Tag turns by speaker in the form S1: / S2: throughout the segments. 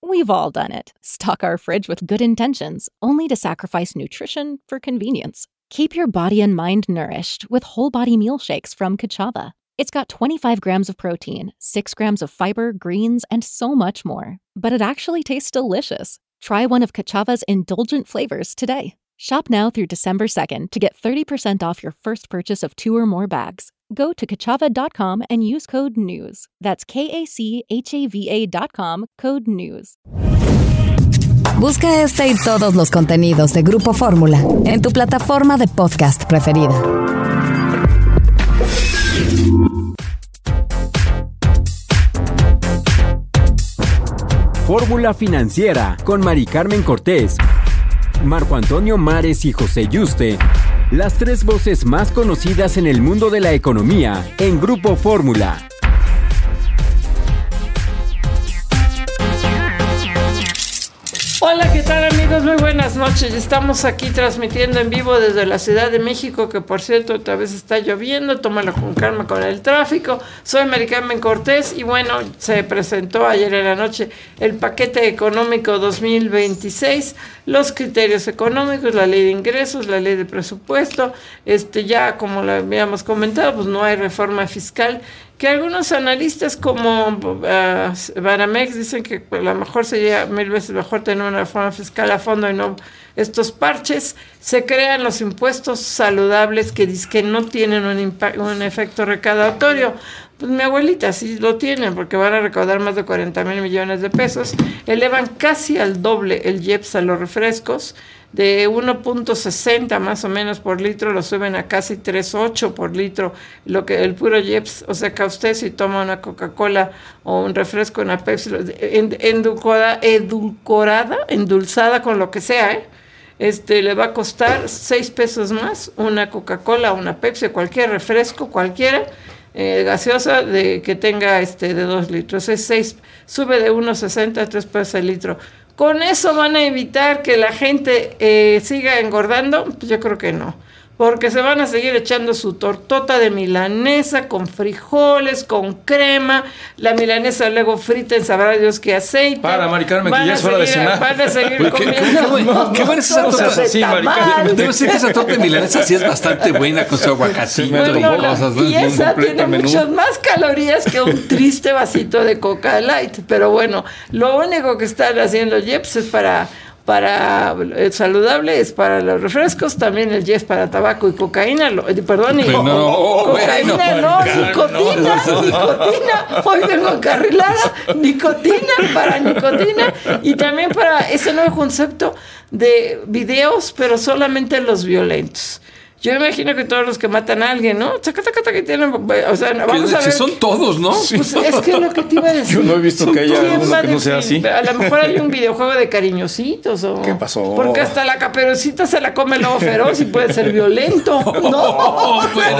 S1: We've all done it. Stock our fridge with good intentions, only to sacrifice nutrition for convenience. Keep your body and mind nourished with whole body meal shakes from Kachava. It's got 25 grams of protein, 6 grams of fiber, greens, and so much more. But it actually tastes delicious. Try one of Kachava's indulgent flavors today. Shop now through December 2nd to get 30% off your first purchase of 2 or more bags. Go to kachava.com and use code NEWS. That's KACHAVA.com, code NEWS.
S2: Busca este y todos los contenidos de Grupo Fórmula en tu plataforma de podcast preferida.
S3: Fórmula Financiera con Mari Carmen Cortés, Marco Antonio Mares y José Yuste, las 3 voces más conocidas en el mundo de la economía en Grupo Fórmula.
S4: Hola, ¿qué tal amigos? Muy buenas noches. Estamos aquí transmitiendo en vivo desde la Ciudad de México, que por cierto otra vez está lloviendo, tómalo con calma con el tráfico. Soy Mari Carmen Cortés y bueno, se presentó ayer en la noche el paquete económico 2026, los criterios económicos, la ley de ingresos, la ley de presupuesto. Ya como lo habíamos comentado, pues no hay reforma fiscal, que algunos analistas como Banamex dicen que a lo mejor sería 1000 veces mejor tener una reforma fiscal a fondo y no estos parches. Se crean los impuestos saludables que no tienen un efecto recaudatorio. Pues mi abuelita sí lo tiene, porque van a recaudar más de 40,000 millones de pesos. Elevan casi al doble el IEPS a los refrescos. De 1.60 más o menos por litro lo suben a casi 3.8 por litro, lo que el puro IEPS. O sea que a usted si toma una Coca-Cola o un refresco, una Pepsi, endulzada con lo que sea, le va a costar 6 pesos más una Coca-Cola, una Pepsi, cualquier refresco, cualquiera, gaseosa que tenga de 2 litros. Es 6, sube de 1.60 a 3 pesos el litro. ¿Con eso van a evitar que la gente siga engordando? Pues yo creo que no, porque se van a seguir echando su tortota de milanesa con frijoles, con crema, la milanesa luego frita en sabrá Dios qué aceite.
S5: Para, Mari Carmen, que ya es hora de cenar.
S4: Van a seguir comiendo.
S5: ¿Qué buena es esa torta así, Mari Carmen?
S6: Debo decir que esa torta de milanesa sí es bastante buena con su aguacatito y cosas.
S4: Y esa tiene muchas más calorías que un triste vasito de Coca Light. Pero bueno, lo único que están haciendo Jeps es para el saludable, es para los refrescos, también el IEPS para tabaco y cocaína, nicotina. Hoy vengo encarrilada, para nicotina y también para ese nuevo concepto de videos, pero solamente los violentos. Yo imagino que todos los que matan a alguien, ¿no? Que tienen, o sea, vamos a ver.
S6: Son todos, ¿no?
S4: Pues es que es lo que te iba a decir.
S5: Yo no he visto que haya alguno que no sea así.
S4: A lo mejor hay un videojuego de cariñositos o...
S5: ¿Qué pasó?
S4: Porque hasta la Caperucita se la come el lobo feroz y puede ser violento. No,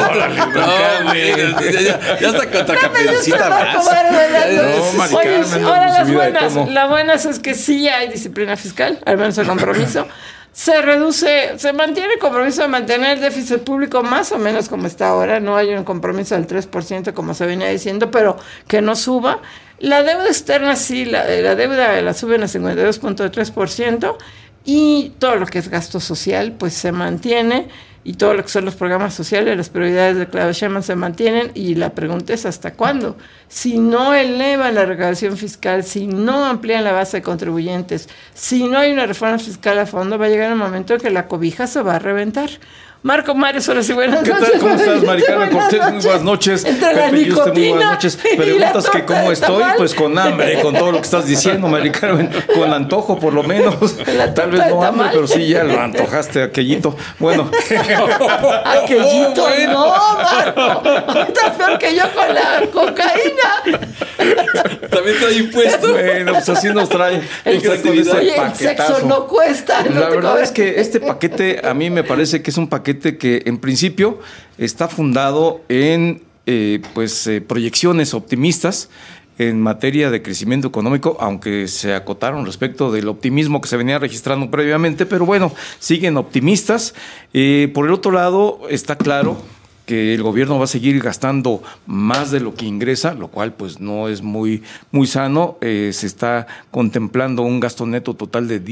S6: ya está contra Caperucita.
S4: Ahora las buenas es que sí hay disciplina fiscal, al menos el compromiso. Se mantiene el compromiso de mantener el déficit público más o menos como está ahora. No hay un compromiso del 3% como se venía diciendo, pero que no suba. La deuda externa sí, la deuda la suben a 52.3% y todo lo que es gasto social pues se mantiene, y todo lo que son los programas sociales, las prioridades de Claudia Sheinbaum se mantienen, y la pregunta es ¿hasta cuándo? Si no elevan la recaudación fiscal, si no amplían la base de contribuyentes, si no hay una reforma fiscal a fondo, va a llegar un momento en que la cobija se va a reventar. Marco Mares, hola, sí, buenas noches.
S5: ¿Qué tal? ¿Cómo estás, Mari Carmen Cortés? Muy buenas noches.
S4: Entre la nicotina,
S5: muy buenas noches. Preguntas que cómo estoy, pues con hambre, con todo lo que estás diciendo, Mari Carmen, con antojo por lo menos. Tal vez no hambre, pero sí ya lo antojaste, aquellito. Bueno.
S4: Aquellito, no, Marco. Está peor que yo con la cocaína.
S6: También trae impuesto.
S5: Bueno, pues así nos trae.
S4: El sexo no cuesta.
S5: La verdad es que este paquete a mí me parece que es un paquete que en principio está fundado en proyecciones optimistas en materia de crecimiento económico, aunque se acotaron respecto del optimismo que se venía registrando previamente, pero bueno, siguen optimistas. Por el otro lado, está claro que el gobierno va a seguir gastando más de lo que ingresa, lo cual pues no es muy sano. Se está contemplando un gasto neto total de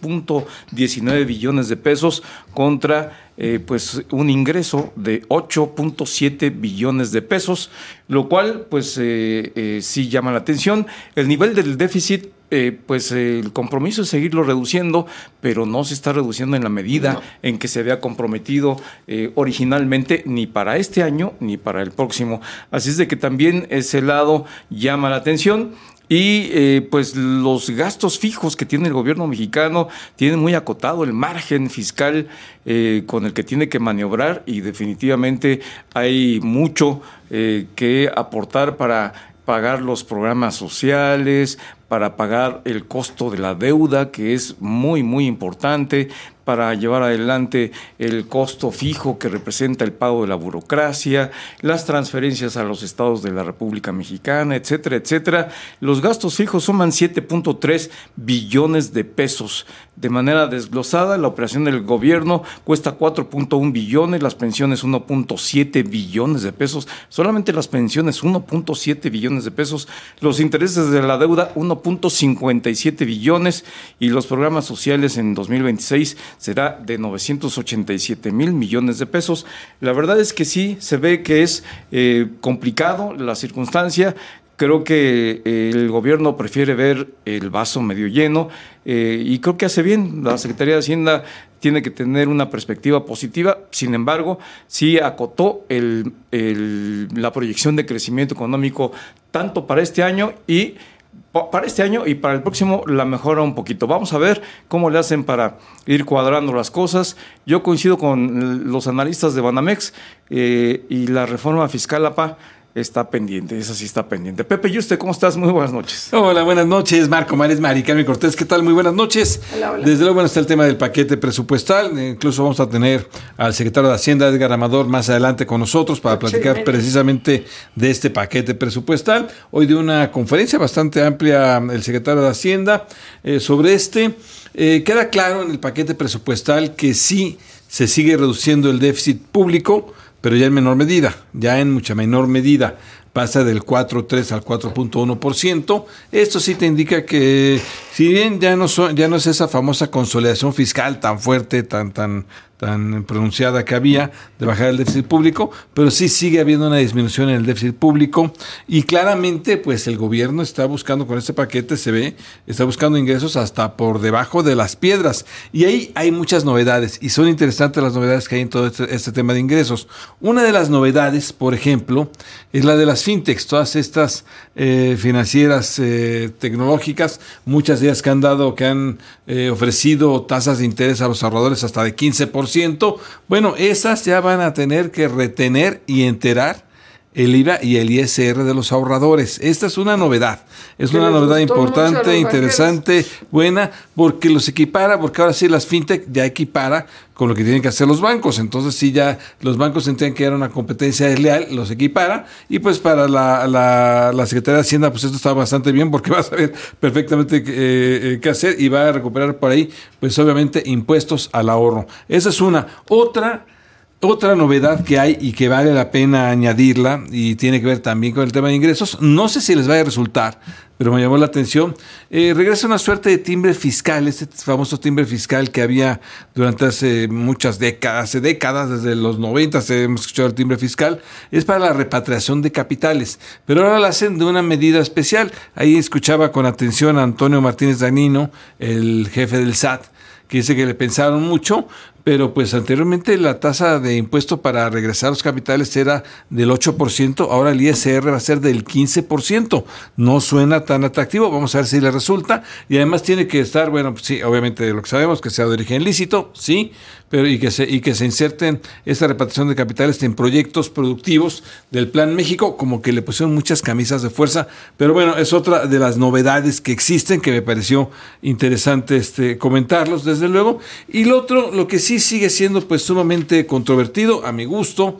S5: 10.19 billones de pesos contra pues un ingreso de 8.7 billones de pesos, lo cual pues sí llama la atención. El nivel del déficit, pues el compromiso es seguirlo reduciendo, pero no se está reduciendo en la medida en que se había comprometido originalmente, ni para este año ni para el próximo. Así es de que también ese lado llama la atención. Y pues los gastos fijos que tiene el gobierno mexicano tienen muy acotado el margen fiscal con el que tiene que maniobrar, y definitivamente hay mucho que aportar para pagar los programas sociales, para pagar el costo de la deuda, que es muy importante, para llevar adelante el costo fijo que representa el pago de la burocracia, las transferencias a los estados de la República Mexicana, etcétera, etcétera. Los gastos fijos suman 7.3 billones de pesos. De manera desglosada, la operación del gobierno cuesta 4.1 billones, las pensiones 1.7 billones de pesos, solamente las pensiones 1.7 billones de pesos, los intereses de la deuda 1.57 billones, y los programas sociales en 2026 será de 987 mil millones de pesos. La verdad es que sí, se ve que es complicado la circunstancia. Creo que el gobierno prefiere ver el vaso medio lleno, y creo que hace bien. La Secretaría de Hacienda tiene que tener una perspectiva positiva. Sin embargo, sí acotó la proyección de crecimiento económico tanto para este año y para el próximo la mejora un poquito. Vamos a ver cómo le hacen para ir cuadrando las cosas. Yo coincido con los analistas de Banamex, y la reforma fiscal, APA, está pendiente, esa sí está pendiente. Pepe Yuste, ¿cómo estás? Muy buenas noches.
S6: Hola, buenas noches, Marco Mares, Mari Carmen Cortés, ¿qué tal? Muy buenas noches.
S4: Hola.
S6: Desde luego, bueno, está el tema del paquete presupuestal. Incluso vamos a tener al secretario de Hacienda, Edgar Amador, más adelante con nosotros para platicar precisamente de este paquete presupuestal. Hoy de una conferencia bastante amplia el secretario de Hacienda sobre queda claro en el paquete presupuestal que sí se sigue reduciendo el déficit público, pero ya en mucha menor medida. Pasa del 4.3 al 4.1%. Esto sí te indica que, si bien ya no es esa famosa consolidación fiscal tan fuerte, tan pronunciada que había de bajar el déficit público, pero sí sigue habiendo una disminución en el déficit público, y claramente pues el gobierno está buscando, con este paquete se ve, está buscando ingresos hasta por debajo de las piedras, y ahí hay muchas novedades, y son interesantes las novedades que hay en todo este tema de ingresos. Una de las novedades, por ejemplo, es la de las fintechs, todas estas financieras tecnológicas, muchas de ellas que han ofrecido tasas de interés a los ahorradores hasta de 15%. Bueno, esas ya van a tener que retener y enterar el IVA y el ISR de los ahorradores. Esta es una novedad. Es una novedad importante, interesante, buena, porque los equipara, porque ahora sí las fintech ya equipara con lo que tienen que hacer los bancos. Entonces sí, ya los bancos tendrían que dar una competencia desleal, los equipara, y pues para la Secretaría de Hacienda pues esto está bastante bien, porque va a saber perfectamente qué hacer, y va a recuperar por ahí pues obviamente impuestos al ahorro. Esa es una. Otra novedad que hay y que vale la pena añadirla, y tiene que ver también con el tema de ingresos, no sé si les vaya a resultar, pero me llamó la atención, regresa una suerte de timbre fiscal, este famoso timbre fiscal que había durante hace décadas, desde los 90 hemos escuchado el timbre fiscal, es para la repatriación de capitales, pero ahora lo hacen de una medida especial. Ahí escuchaba con atención a Antonio Martínez Danino, el jefe del SAT, que dice que le pensaron mucho, pero pues anteriormente la tasa de impuesto para regresar a los capitales era del 8%, ahora el ISR va a ser del 15%. No suena tan atractivo, vamos a ver si le resulta, y además tiene que estar, bueno, pues sí, obviamente lo que sabemos, que sea de origen lícito, sí, pero y que se inserten esta repatriación de capitales en proyectos productivos del Plan México, como que le pusieron muchas camisas de fuerza, pero bueno, es otra de las novedades que existen, que me pareció interesante comentarlos, desde luego. Y lo otro, lo que sí sigue siendo pues sumamente controvertido, a mi gusto,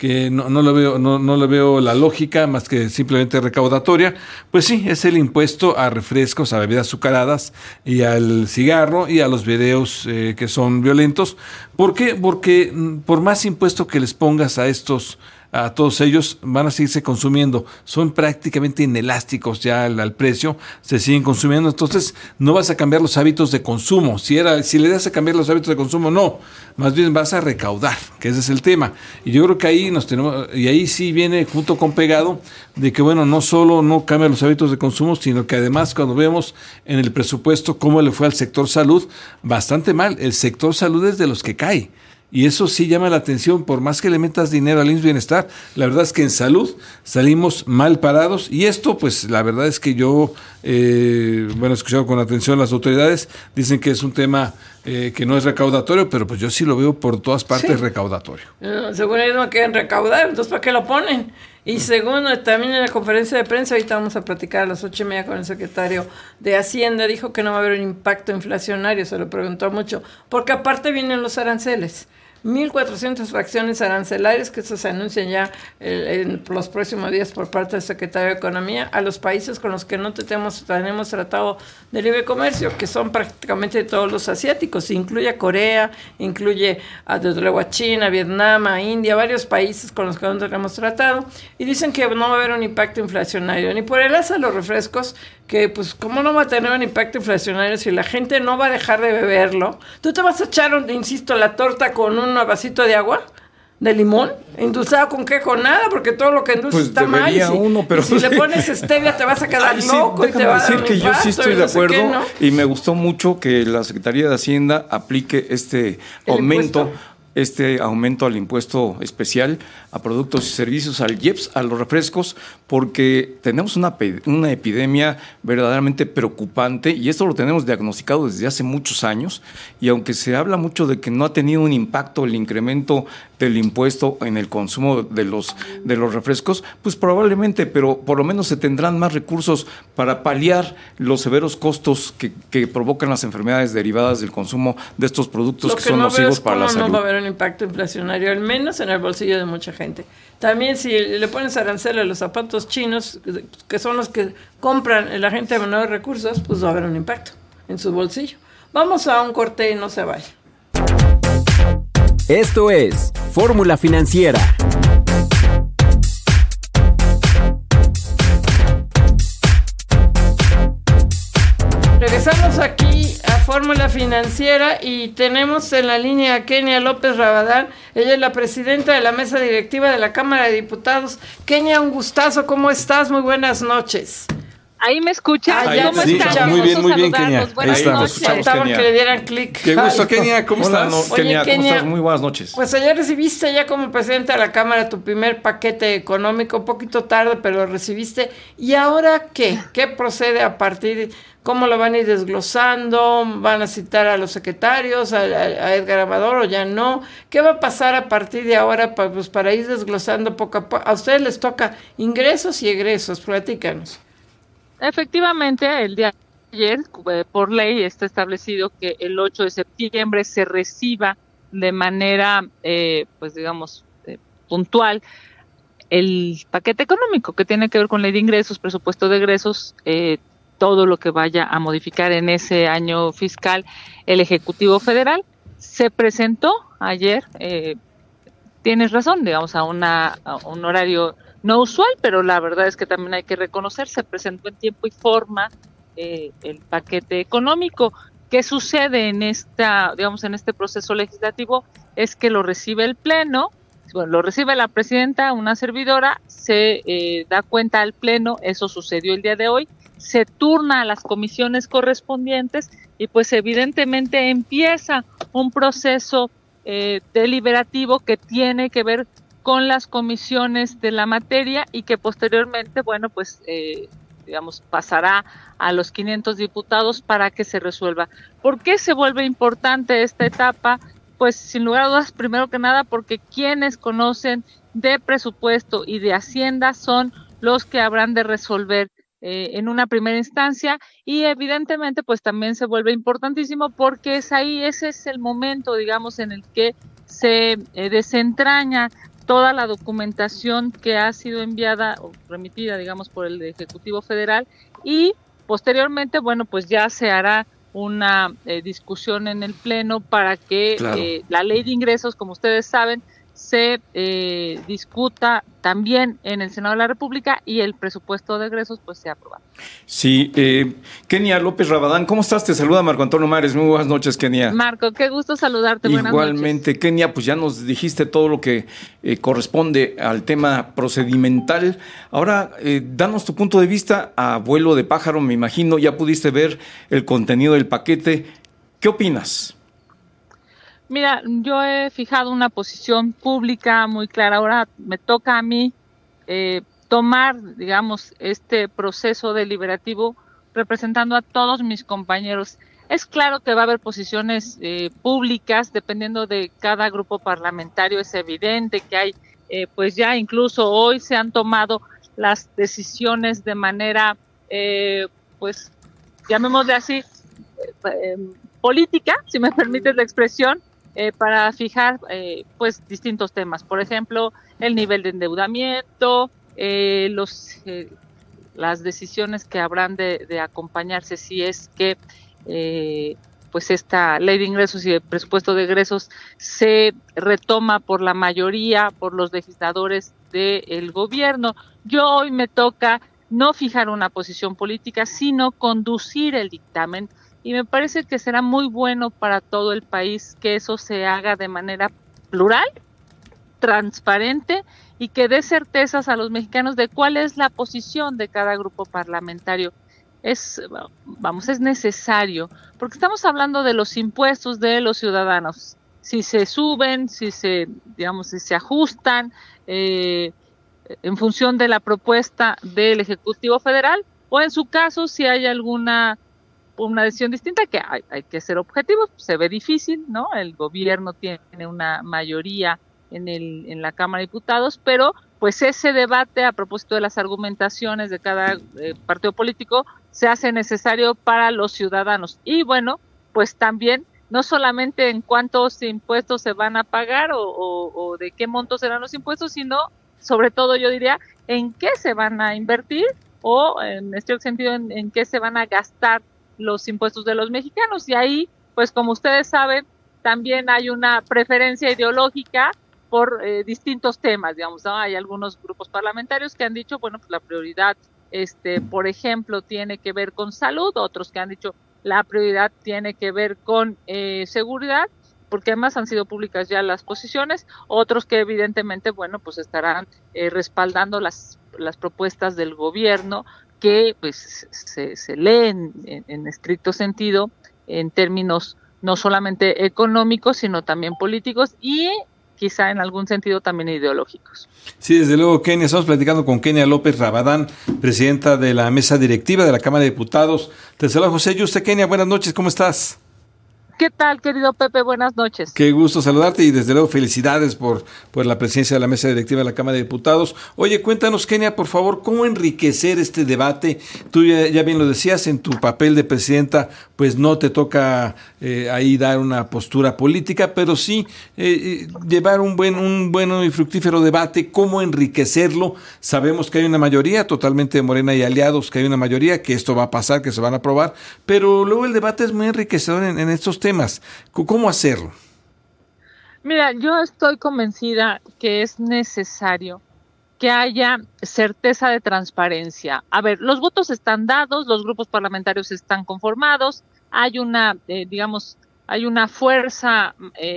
S6: que no le veo la lógica más que simplemente recaudatoria, pues sí, es el impuesto a refrescos, a bebidas azucaradas y al cigarro y a los videos que son violentos. ¿Por qué? Porque por más impuesto que les pongas a todos ellos, van a seguirse consumiendo. Son prácticamente inelásticos ya al precio, se siguen consumiendo, entonces no vas a cambiar los hábitos de consumo. Si le das a cambiar los hábitos de consumo, no, más bien vas a recaudar, que ese es el tema. Y yo creo que ahí sí viene junto con pegado de que, bueno, no solo no cambia los hábitos de consumo, sino que además cuando vemos en el presupuesto cómo le fue al sector salud, bastante mal. El sector salud es de los que cae. Y eso sí llama la atención, por más que le metas dinero al IMSS Bienestar, la verdad es que en salud salimos mal parados. Y esto, pues la verdad es que yo, he escuchado con atención las autoridades, dicen que es un tema que no es recaudatorio, pero pues yo sí lo veo por todas partes recaudatorio.
S4: Según ellos no quieren recaudar, entonces ¿para qué lo ponen? Y segundo, también en la conferencia de prensa, ahorita vamos a platicar a las 8:30 con el secretario de Hacienda, dijo que no va a haber un impacto inflacionario, se lo preguntó mucho, porque aparte vienen los aranceles. 1,400 fracciones arancelarias, que eso se anuncian ya en los próximos días por parte del secretario de Economía, a los países con los que no tenemos tratado de libre comercio, que son prácticamente todos los asiáticos, incluye a Corea, incluye desde luego a China, Vietnam, a India, varios países con los que no tenemos tratado, y dicen que no va a haber un impacto inflacionario, ni por el alza de los refrescos, que pues cómo no va a tener un impacto inflacionario si la gente no va a dejar de beberlo. Tú te vas a echar, insisto, la torta con un vasito de agua, de limón, endulzado con qué, con nada, porque todo lo que endulza pues está mal. Y si le pones stevia te vas a quedar loco y te va a dar un
S5: que
S4: impacto,
S5: yo sí estoy de acuerdo
S4: qué, ¿no?
S5: Y me gustó mucho que la Secretaría de Hacienda aplique este aumento al impuesto especial a productos y servicios, al IEPS, a los refrescos, porque tenemos una epidemia verdaderamente preocupante y esto lo tenemos diagnosticado desde hace muchos años, y aunque se habla mucho de que no ha tenido un impacto el incremento del impuesto en el consumo de los refrescos, pues probablemente, pero por lo menos se tendrán más recursos para paliar los severos costos que provocan las enfermedades derivadas del consumo de estos productos que son nocivos para la salud.
S4: No va a haber un impacto inflacionario, al menos en el bolsillo de mucha gente. También si le pones arancel a los zapatos chinos, que son los que compran la gente de menores recursos, pues va a haber un impacto en su bolsillo. Vamos a un corte y no se vaya.
S3: Esto es Fórmula Financiera.
S4: Regresamos aquí a Fórmula Financiera y tenemos en la línea a Kenia López Rabadán. Ella es la presidenta de la mesa directiva de la Cámara de Diputados. Kenia, un gustazo, ¿cómo estás? Muy buenas noches.
S7: ¿Ahí me escuchas?
S4: ¿Cómo
S6: sí,
S4: estás?
S6: Muy bien, Kenia.
S7: Ahí estamos.
S4: Faltaban que le dieran clic.
S6: Qué gusto, Kenia. ¿Cómo estás?
S4: Oye,
S5: Kenia, ¿cómo estás? Muy buenas noches.
S4: Pues ayer recibiste ya como presidenta de la Cámara tu primer paquete económico, un poquito tarde, pero lo recibiste. ¿Y ahora qué? ¿Qué procede a partir? ¿Cómo lo van a ir desglosando? ¿Van a citar a los secretarios, a Edgar Amador o ya no? ¿Qué va a pasar a partir de ahora para ir desglosando poco a poco? A ustedes les toca ingresos y egresos, platícanos.
S7: Efectivamente, el día de ayer, por ley, está establecido que el 8 de septiembre se reciba de manera, puntual el paquete económico que tiene que ver con ley de ingresos, presupuesto de egresos, todo lo que vaya a modificar en ese año fiscal el Ejecutivo Federal. Se presentó ayer, tienes razón, digamos, a un horario no usual, pero la verdad es que también hay que reconocer, se presentó en tiempo y forma el paquete económico. ¿Qué sucede en este proceso legislativo? Es que lo recibe el Pleno, lo recibe la presidenta, una servidora, se da cuenta al Pleno, eso sucedió el día de hoy, se turna a las comisiones correspondientes y pues evidentemente empieza un proceso deliberativo que tiene que ver con las comisiones de la materia y que posteriormente, pasará a los 500 diputados para que se resuelva. ¿Por qué se vuelve importante esta etapa? Pues sin lugar a dudas, primero que nada, porque quienes conocen de presupuesto y de Hacienda son los que habrán de resolver en una primera instancia, y evidentemente pues también se vuelve importantísimo porque ese es el momento, digamos, en el que se desentraña toda la documentación que ha sido enviada o remitida, digamos, por el Ejecutivo Federal, y posteriormente, bueno, pues ya se hará una discusión en el Pleno para que la ley de ingresos, como ustedes saben, se discuta también en el Senado de la República y el presupuesto de egresos pues sea aprobado.
S5: Sí, Kenia López Rabadán, ¿cómo estás? Te saluda Marco Antonio Mares. Muy buenas noches, Kenia.
S7: Marco, qué gusto saludarte.
S5: Igualmente, Kenia, pues ya nos dijiste todo lo que corresponde al tema procedimental. Ahora, danos tu punto de vista a vuelo de pájaro, me imagino, ya pudiste ver el contenido del paquete. ¿Qué opinas?
S7: Mira, yo he fijado una posición pública muy clara. Ahora me toca a mí tomar, digamos, este proceso deliberativo representando a todos mis compañeros. Es claro que va a haber posiciones públicas dependiendo de cada grupo parlamentario. Es evidente que hay, pues ya incluso hoy se han tomado las decisiones de manera, pues llamémosle así, política, si me permites la expresión, para fijar pues distintos temas. Por ejemplo, el nivel de endeudamiento, las decisiones que habrán de acompañarse si es que pues esta ley de ingresos y el presupuesto de egresos se retoma por la mayoría, por los legisladores del gobierno. Yo hoy me toca no fijar una posición política, sino conducir el dictamen, y me parece que será muy bueno para todo el país que eso se haga de manera plural, transparente, y que dé certezas a los mexicanos de cuál es la posición de cada grupo parlamentario. Es necesario, porque estamos hablando de los impuestos de los ciudadanos. Si se suben, si se ajustan en función de la propuesta del Ejecutivo Federal, o en su caso, si hay una decisión distinta, que hay que ser objetivos. Se ve difícil, ¿no? El gobierno tiene una mayoría en la Cámara de Diputados, pero pues ese debate a propósito de las argumentaciones de cada partido político se hace necesario para los ciudadanos. Y bueno, pues también no solamente en cuántos impuestos se van a pagar o de qué montos serán los impuestos, sino sobre todo yo diría en qué se van a invertir, o en este sentido en qué se van a gastar los impuestos de los mexicanos. Y ahí, pues como ustedes saben, también hay una preferencia ideológica por distintos temas, digamos, ¿no? Hay algunos grupos parlamentarios que han dicho, bueno, pues la prioridad, por ejemplo, tiene que ver con salud, otros que han dicho la prioridad tiene que ver con seguridad, porque además han sido públicas ya las posiciones, otros que evidentemente, bueno, pues estarán respaldando las propuestas del gobierno, que pues se leen en estricto sentido, en términos no solamente económicos, sino también políticos y quizá en algún sentido también ideológicos.
S6: Sí, desde luego, Kenia. Estamos platicando con Kenia López Rabadán, presidenta de la mesa directiva de la Cámara de Diputados. Te saluda José Yuste. Kenia, buenas noches, ¿cómo estás?
S7: ¿Qué tal, querido Pepe? Buenas noches.
S6: Qué gusto saludarte y desde luego felicidades por la presidencia de la mesa directiva de la Cámara de Diputados. Oye, cuéntanos, Kenia, por favor, ¿cómo enriquecer este debate? Tú ya bien lo decías, en tu papel de presidenta, pues no te toca ahí dar una postura política, pero sí llevar un bueno y fructífero debate. ¿Cómo enriquecerlo? Sabemos que hay una mayoría totalmente de Morena y aliados, que hay una mayoría, que esto va a pasar, que se van a aprobar, pero luego el debate es muy enriquecedor en estos temas. ¿Cómo hacerlo?
S7: Mira, yo estoy convencida que es necesario que haya certeza de transparencia. A ver, los votos están dados, los grupos parlamentarios están conformados, hay una, hay una fuerza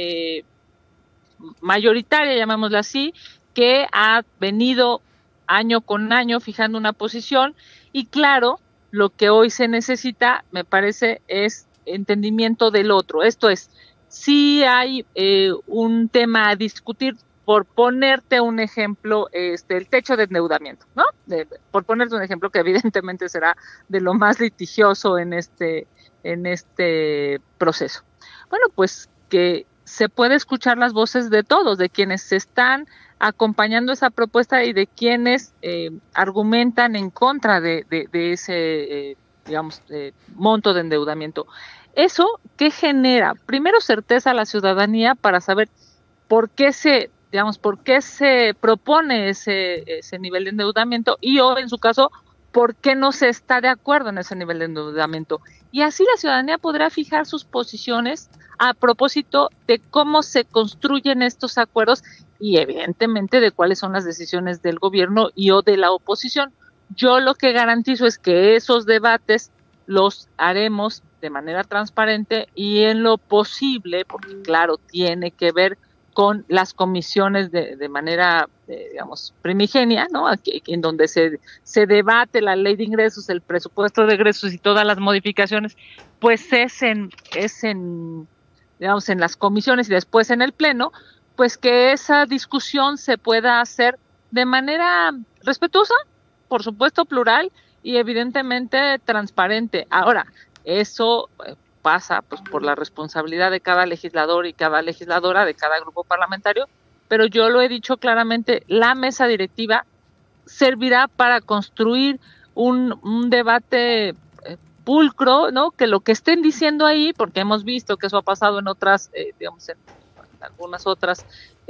S7: mayoritaria, llamémosla así, que ha venido año con año fijando una posición, y claro, lo que hoy se necesita, me parece, es entendimiento del otro. Esto es, si hay un tema a discutir, por ponerte un ejemplo, el techo de endeudamiento, ¿no? Por ponerte un ejemplo que evidentemente será de lo más litigioso en este proceso. Bueno, pues que se puede escuchar las voces de todos, de quienes están acompañando esa propuesta y de quienes argumentan en contra de ese monto de endeudamiento. ¿Eso qué genera? Primero, certeza a la ciudadanía para saber por qué se por qué se propone ese nivel de endeudamiento o, en su caso, por qué no se está de acuerdo en ese nivel de endeudamiento. Y así la ciudadanía podrá fijar sus posiciones a propósito de cómo se construyen estos acuerdos y, evidentemente, de cuáles son las decisiones del gobierno o de la oposición. Yo lo que garantizo es que esos debates los haremos de manera transparente y en lo posible, porque claro, tiene que ver con las comisiones de manera, digamos, primigenia, ¿no? Aquí, en donde se debate la ley de ingresos, el presupuesto de egresos y todas las modificaciones, pues es en digamos, en las comisiones y después en el pleno, pues que esa discusión se pueda hacer de manera respetuosa, por supuesto plural y evidentemente transparente. Ahora, eso pasa pues por la responsabilidad de cada legislador y cada legisladora, de cada grupo parlamentario, pero yo lo he dicho claramente, la mesa directiva servirá para construir un debate pulcro, ¿no? Que lo que estén diciendo ahí, porque hemos visto que eso ha pasado en otras, digamos, en algunas otras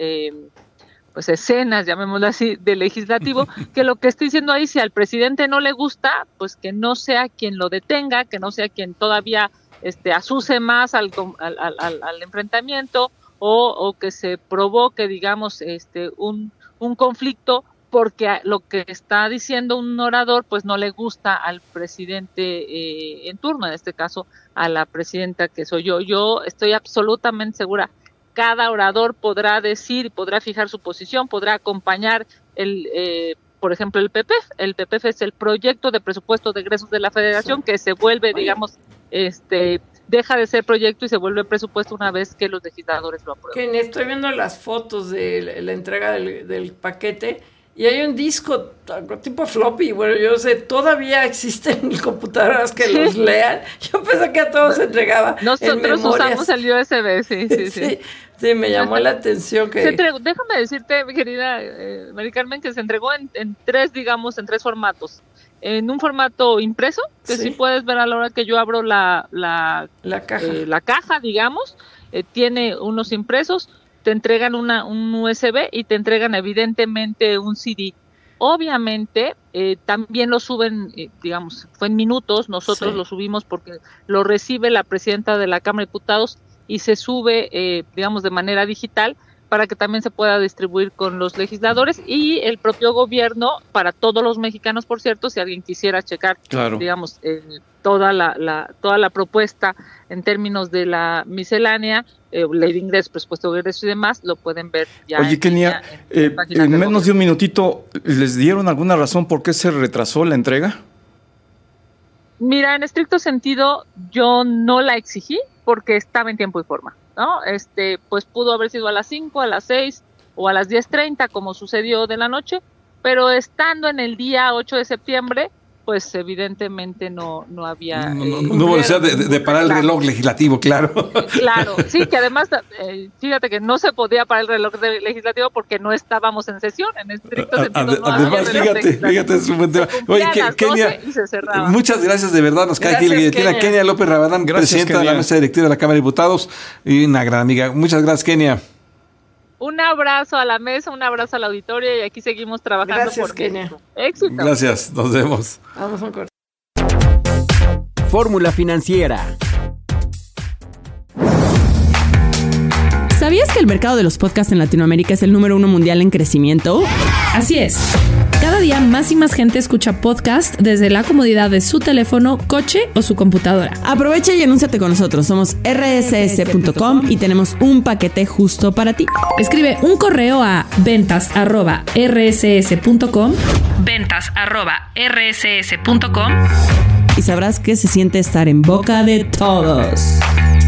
S7: pues escenas, llamémoslo así, de legislativo, que lo que esté diciendo ahí, si al presidente no le gusta, pues que no sea quien lo detenga, que no sea quien todavía asuce más al enfrentamiento o que se provoque, digamos, un conflicto porque lo que está diciendo un orador pues no le gusta al presidente en turno, en este caso a la presidenta que soy yo. Yo estoy absolutamente segura, cada orador podrá decir, podrá fijar su posición, podrá acompañar por ejemplo, el PPEF. El PPEF es el proyecto de presupuesto de egresos de la Federación que se vuelve, digamos, deja de ser proyecto y se vuelve presupuesto una vez que los legisladores lo aprueben.
S4: Estoy viendo las fotos de la entrega del paquete y hay un disco tipo floppy. Bueno, yo sé, todavía existen computadoras que los lean. Yo pensé que a todos se entregaba.
S7: Nosotros usamos el USB, sí.
S4: Sí, me llamó la atención que...
S7: Déjame decirte, mi querida Mari Carmen, que se entregó en tres formatos. En un formato impreso, que sí puedes ver a la hora que yo abro la caja, digamos, tiene unos impresos, te entregan un USB y te entregan evidentemente un CD. Obviamente, también lo suben, digamos, fue en minutos, nosotros lo subimos porque lo recibe la presidenta de la Cámara de Diputados y se sube, digamos, de manera digital para que también se pueda distribuir con los legisladores y el propio gobierno, para todos los mexicanos, por cierto, si alguien quisiera checar, digamos, toda la propuesta en términos de la miscelánea, ley de ingresos, presupuesto de egresos y demás, lo pueden ver ya.
S5: Oye, Kenia, en menos de un minutito, ¿les dieron alguna razón por qué se retrasó la entrega?
S7: Mira, en estricto sentido, yo no la exigí porque estaba en tiempo y forma, ¿no? Pues pudo haber sido a las 5, a las 6 o a las 10:30, como sucedió de la noche, pero estando en el día 8 de septiembre, pues evidentemente no había...
S6: No hubo necesidad de parar el reloj legislativo, claro.
S7: Claro, sí, que además, fíjate que no se podía parar el reloj legislativo porque no estábamos en sesión, en estricto sentido.
S6: Además, fíjate, es un buen tema. Oye, Kenia, muchas gracias, de verdad, nos cae aquí la Kenia López Rabadán, presidenta de la mesa directiva de la Cámara de Diputados y una gran amiga. Muchas gracias, Kenia.
S7: Un abrazo a la mesa, un abrazo al auditorio y aquí seguimos trabajando.
S4: Gracias, Kenia.
S7: Éxito.
S6: Gracias, nos vemos.
S4: Vamos a un corte.
S3: Fórmula financiera.
S8: ¿Sabías que el mercado de los podcasts en Latinoamérica es el número 1 mundial en crecimiento?
S9: Así es. Cada día más y más gente escucha podcast desde la comodidad de su teléfono, coche o su computadora.
S8: Aprovecha y anúnciate con nosotros. Somos rss.com y tenemos un paquete justo para ti.
S9: Escribe un correo a ventas@rss.com
S8: y sabrás qué se siente estar en boca de todos.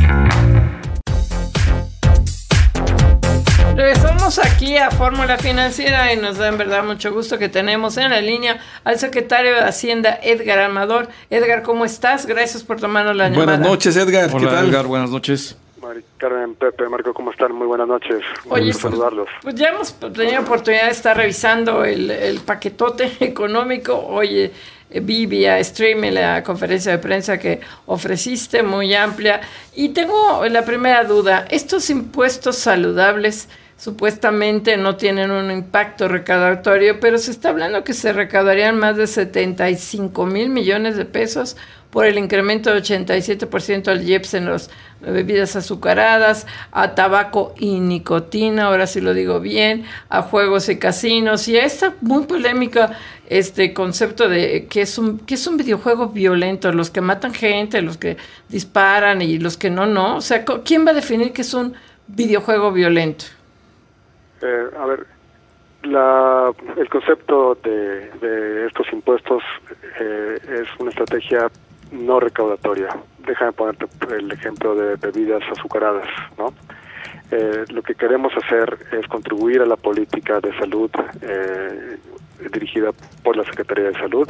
S4: Regresamos aquí a Fórmula Financiera y nos da en verdad mucho gusto que tenemos en la línea al secretario de Hacienda, Edgar Amador. Edgar, ¿cómo estás? Gracias por tomarnos la llamada.
S6: Buenas noches, Edgar.
S5: Hola, ¿qué tal? Edgar, buenas noches.
S10: Mari Carmen, Pepe, Marco, ¿cómo están? Muy buenas noches.
S4: Oye,
S10: saludarlos.
S4: Pues ya hemos tenido oportunidad de estar revisando el paquetote económico. Oye, vi vía stream la conferencia de prensa que ofreciste, muy amplia. Y tengo la primera duda. ¿Estos impuestos saludables supuestamente no tienen un impacto recaudatorio, pero se está hablando que se recaudarían más de 75 mil millones de pesos por el incremento de 87% al IEPS en las bebidas azucaradas, a tabaco y nicotina, ahora sí lo digo bien, a juegos y casinos, y a esta muy polémica concepto de que es un videojuego violento, los que matan gente, los que disparan y los que no. O sea, ¿quién va a definir que es un videojuego violento?
S10: A ver, el concepto de estos impuestos es una estrategia no recaudatoria. Déjame ponerte el ejemplo de bebidas azucaradas, ¿no? Lo que queremos hacer es contribuir a la política de salud dirigida por la Secretaría de Salud,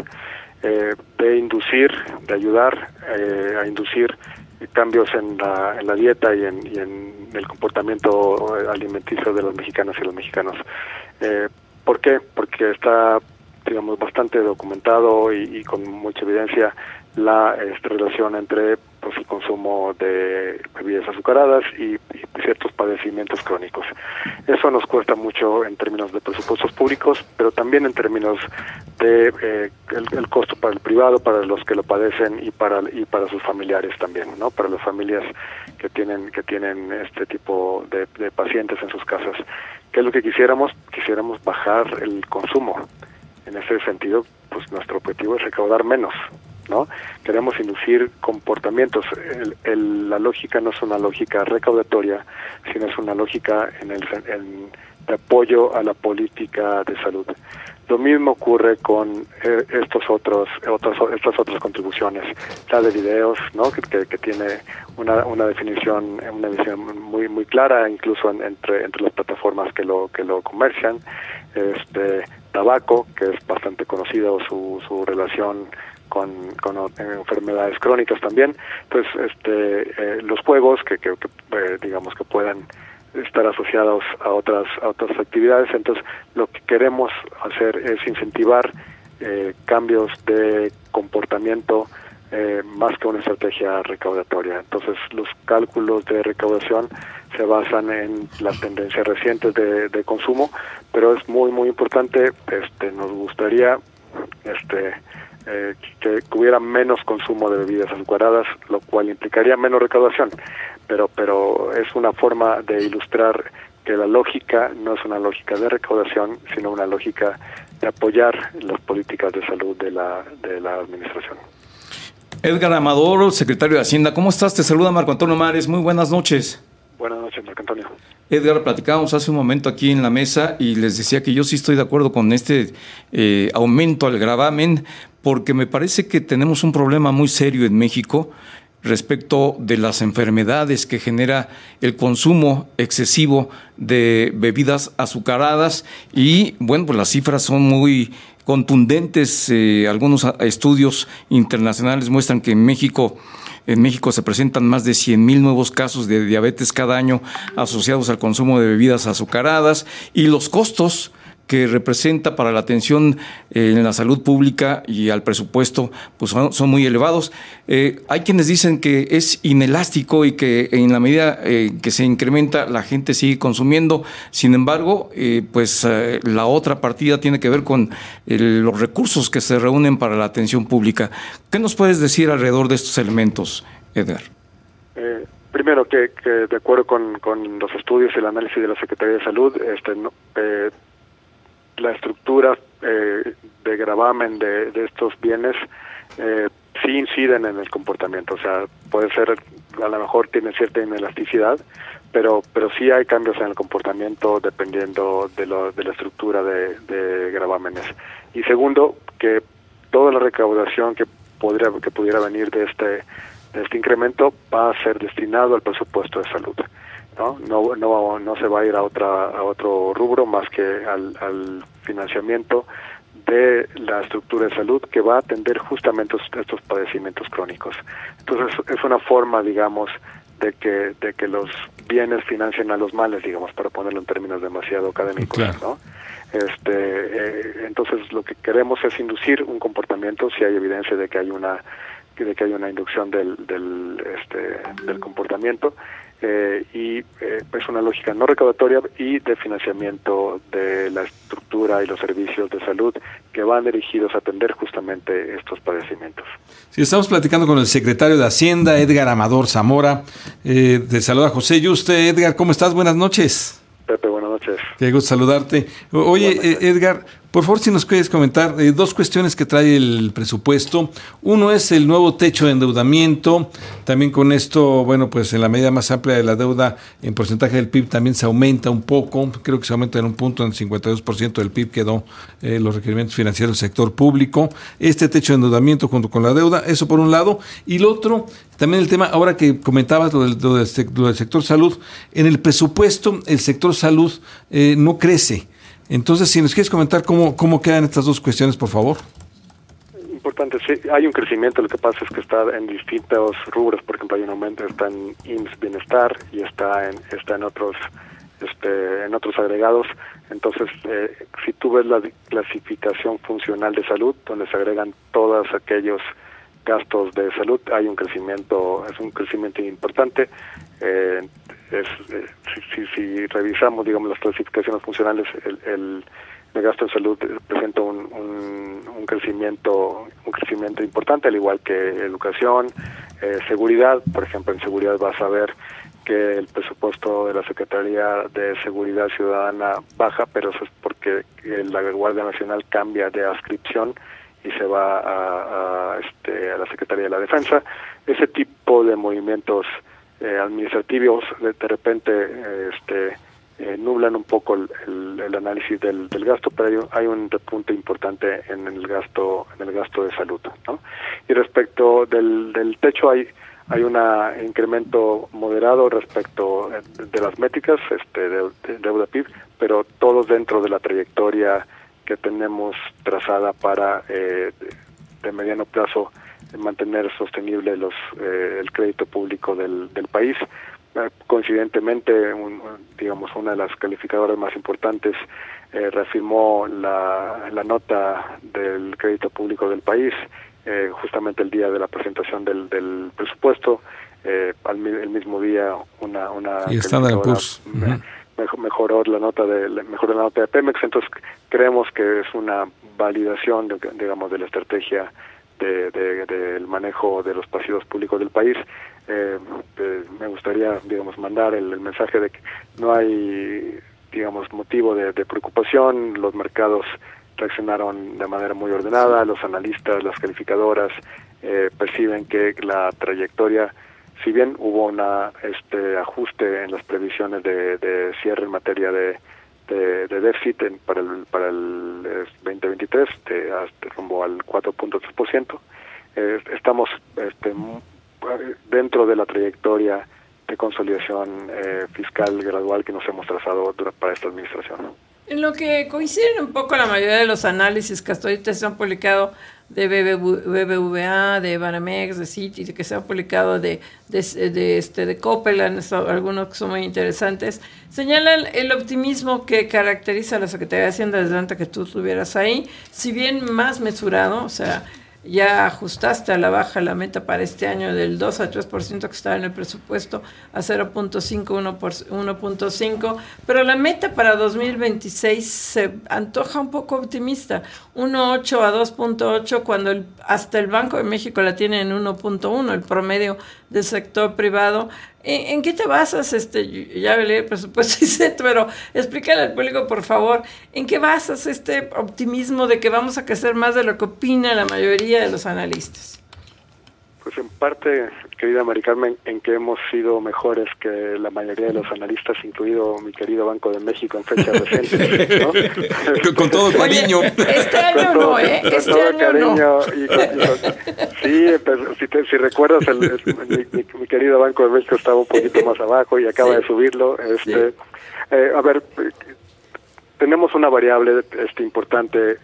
S10: de ayudar a inducir cambios en la dieta y en el comportamiento alimenticio de las mexicanas y los mexicanos. ¿Por qué? Porque está, digamos, bastante documentado y con mucha evidencia la relación entre el consumo de bebidas azucaradas y ciertos padecimientos crónicos. Eso nos cuesta mucho en términos de presupuestos públicos, pero también en términos de el costo para el privado, para los que lo padecen y para sus familiares también, ¿no? Para las familias que tienen este tipo de pacientes en sus casas. ¿Qué es lo que quisiéramos? Quisiéramos bajar el consumo. En ese sentido, pues nuestro objetivo es recaudar menos, ¿no? Queremos inducir comportamientos. La lógica no es una lógica recaudatoria, sino es una lógica de apoyo a la política de salud. Lo mismo ocurre con estas otras contribuciones, la de videos, ¿no? que tiene una definición muy muy clara, incluso entre las plataformas que lo comercian. Tabaco, que es bastante conocido su relación con enfermedades crónicas también. Entonces, los juegos que digamos que puedan estar asociados a otras actividades. Entonces, lo que queremos hacer es incentivar cambios de comportamiento más que una estrategia recaudatoria. Entonces, los cálculos de recaudación se basan en las tendencias recientes de consumo, pero es muy muy importante. Nos gustaría que hubiera menos consumo de bebidas azucaradas, lo cual implicaría menos recaudación, pero es una forma de ilustrar que la lógica no es una lógica de recaudación, sino una lógica de apoyar las políticas de salud de la administración.
S5: Edgar Amador, secretario de Hacienda, ¿cómo estás? Te saluda Marco Antonio Mares, muy buenas noches.
S10: Buenas noches, Marco Antonio.
S5: Edgar, platicábamos hace un momento aquí en la mesa y les decía que yo sí estoy de acuerdo con este aumento al gravamen, porque me parece que tenemos un problema muy serio en México respecto de las enfermedades que genera el consumo excesivo de bebidas azucaradas y, bueno, pues las cifras son muy contundentes. Algunos estudios internacionales muestran que en México se presentan más de 100,000 nuevos casos de diabetes cada año asociados al consumo de bebidas azucaradas, y los costos que representa para la atención en la salud pública y al presupuesto pues son muy elevados. Hay quienes dicen que es inelástico y que en la medida que se incrementa la gente sigue consumiendo. Sin embargo, la otra partida tiene que ver con los recursos que se reúnen para la atención pública. ¿Qué nos puedes decir alrededor de estos elementos, Edgar?
S10: Primero, que de acuerdo con los estudios y el análisis de la Secretaría de Salud, la estructura de gravamen de estos bienes sí inciden en el comportamiento. O sea, puede ser, a lo mejor tiene cierta inelasticidad, pero sí hay cambios en el comportamiento dependiendo de la estructura de gravámenes. Y segundo, que toda la recaudación que pudiera venir de este incremento va a ser destinado al presupuesto de salud. No se va a ir a otro rubro más que al financiamiento de la estructura de salud que va a atender justamente estos padecimientos crónicos. Entonces es una forma, digamos, de que los bienes financien a los males, digamos, para ponerlo en términos demasiado académicos, claro. ¿No? Entonces lo que queremos es inducir un comportamiento si hay evidencia de que hay una de que haya una inducción del comportamiento, y es una lógica no recaudatoria y de financiamiento de la estructura y los servicios de salud que van dirigidos a atender justamente estos padecimientos.
S6: Sí, estamos platicando con el secretario de Hacienda, Edgar Amador Zamora. Te saluda José Yuste. Edgar, ¿cómo estás? Buenas noches.
S10: Pepe, buenas noches.
S6: Qué gusto saludarte. Oye, Edgar, por favor, si nos quieres comentar dos cuestiones que trae el presupuesto. Uno es el nuevo techo de endeudamiento. También con esto, bueno, pues en la medida más amplia de la deuda en porcentaje del PIB también se aumenta un poco. Creo que se aumenta en un punto, en 52% del PIB quedó los requerimientos financieros del sector público. Este techo de endeudamiento junto con la deuda, eso por un lado. Y lo otro, también el tema, ahora que comentabas lo del sector salud, en el presupuesto el sector salud no crece. Entonces, si nos quieres comentar cómo quedan estas dos cuestiones, por favor.
S10: Importante, sí, hay un crecimiento, lo que pasa es que está en distintos rubros. Por ejemplo, hay un aumento, está en IMSS Bienestar y está en otros agregados. Entonces, si tú ves la clasificación funcional de salud, donde se agregan todos aquellos gastos de salud, hay un crecimiento, es un crecimiento importante. Si revisamos, digamos, las clasificaciones funcionales, el gasto en salud presenta un crecimiento importante, al igual que educación, seguridad. Por ejemplo, en seguridad vas a ver que el presupuesto de la Secretaría de Seguridad Ciudadana baja, pero eso es porque la Guardia Nacional cambia de adscripción y se va a la Secretaría de la Defensa. Ese tipo de movimientos administrativos de repente nublan un poco el análisis del gasto, pero hay un repunte importante en el gasto de salud, ¿no? Y respecto del techo hay un incremento moderado respecto de las métricas de deuda PIB, pero todos dentro de la trayectoria que tenemos trazada para de mediano plazo mantener sostenible el crédito público del país. Coincidentemente, una de las calificadoras más importantes reafirmó la nota del crédito público del país justamente el día de la presentación del presupuesto. El mismo día una
S6: y Standard & Poor's
S10: mejoró la nota de Pemex. Entonces creemos que es una validación de la estrategia del manejo de los pasivos públicos del país. Me gustaría, mandar el mensaje de que no hay, motivo de preocupación. Los mercados reaccionaron de manera muy ordenada. Los analistas, las calificadoras perciben que la trayectoria, si bien hubo una ajuste en las previsiones de cierre en materia de déficit para el 2023 rumbo al 4.3%, estamos dentro de la trayectoria de consolidación fiscal gradual que nos hemos trazado para esta administración.
S4: En lo que coinciden un poco la mayoría de los análisis que hasta ahorita se han publicado de BBVA, de Banamex, de Citi, que se han publicado de Coppel, algunos que son muy interesantes, señalan el optimismo que caracteriza a la Secretaría de Hacienda desde antes que tú estuvieras ahí, si bien más mesurado, o sea, ya ajustaste a la baja la meta para este año del 2 al 3% que estaba en el presupuesto a 0.5, 1.5, pero la meta para 2026 se antoja un poco optimista, 1.8 a 2.8, cuando hasta el Banco de México la tiene en 1.1, el promedio del sector privado. ¿En qué te basas? Ya leí el presupuesto, pero explícale al público, por favor, ¿en qué basas este optimismo de que vamos a crecer más de lo que opina la mayoría de los analistas?
S10: Pues en parte, querida Mari Carmen, en que hemos sido mejores que la mayoría de los analistas, incluido mi querido Banco de México en fechas recientes, ¿no?
S6: Con todo cariño.
S4: Oye, este año no, ¿eh? Este año
S10: cariño
S4: no.
S10: Sí, pero si recuerdas, mi querido Banco de México estaba un poquito más abajo y acaba de subirlo. A ver, tenemos una variable importante,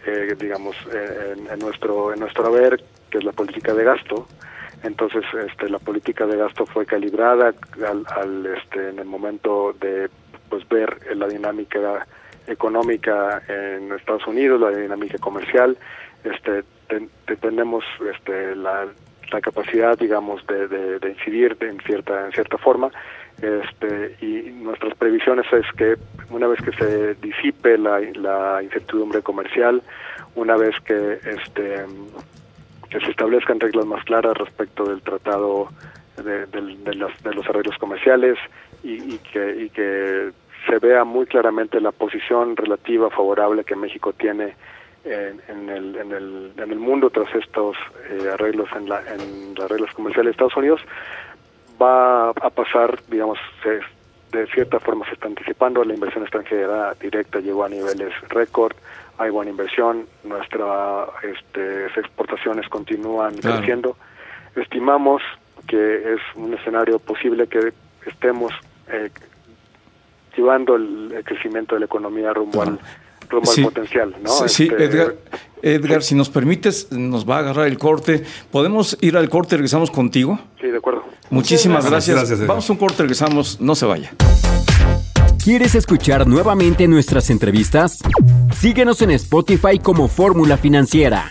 S10: en nuestro haber, que es la política de gasto. Entonces, la política de gasto fue calibrada en el momento de ver la dinámica económica en Estados Unidos, la dinámica comercial. Tenemos la capacidad, digamos, de incidir en cierta forma. Y nuestras previsiones es que una vez que se disipe la incertidumbre comercial, una vez que se establezcan reglas más claras respecto del tratado de los arreglos comerciales y que se vea muy claramente la posición relativa favorable que México tiene en el mundo tras estos arreglos en las reglas comerciales de Estados Unidos, va a pasar, digamos, de cierta forma se está anticipando, la inversión extranjera directa llegó a niveles récord, hay buena inversión, nuestras exportaciones continúan creciendo. Estimamos que es un escenario posible que estemos llevando el crecimiento de la economía rumbo al potencial, ¿no?
S5: Sí, Edgar, si nos permites, nos va a agarrar el corte. ¿Podemos ir al corte y regresamos contigo?
S10: Sí, de acuerdo.
S5: Muchísimas gracias. Vamos a un corte, regresamos, no se vaya.
S3: ¿Quieres escuchar nuevamente nuestras entrevistas? Síguenos en Spotify como Fórmula Financiera.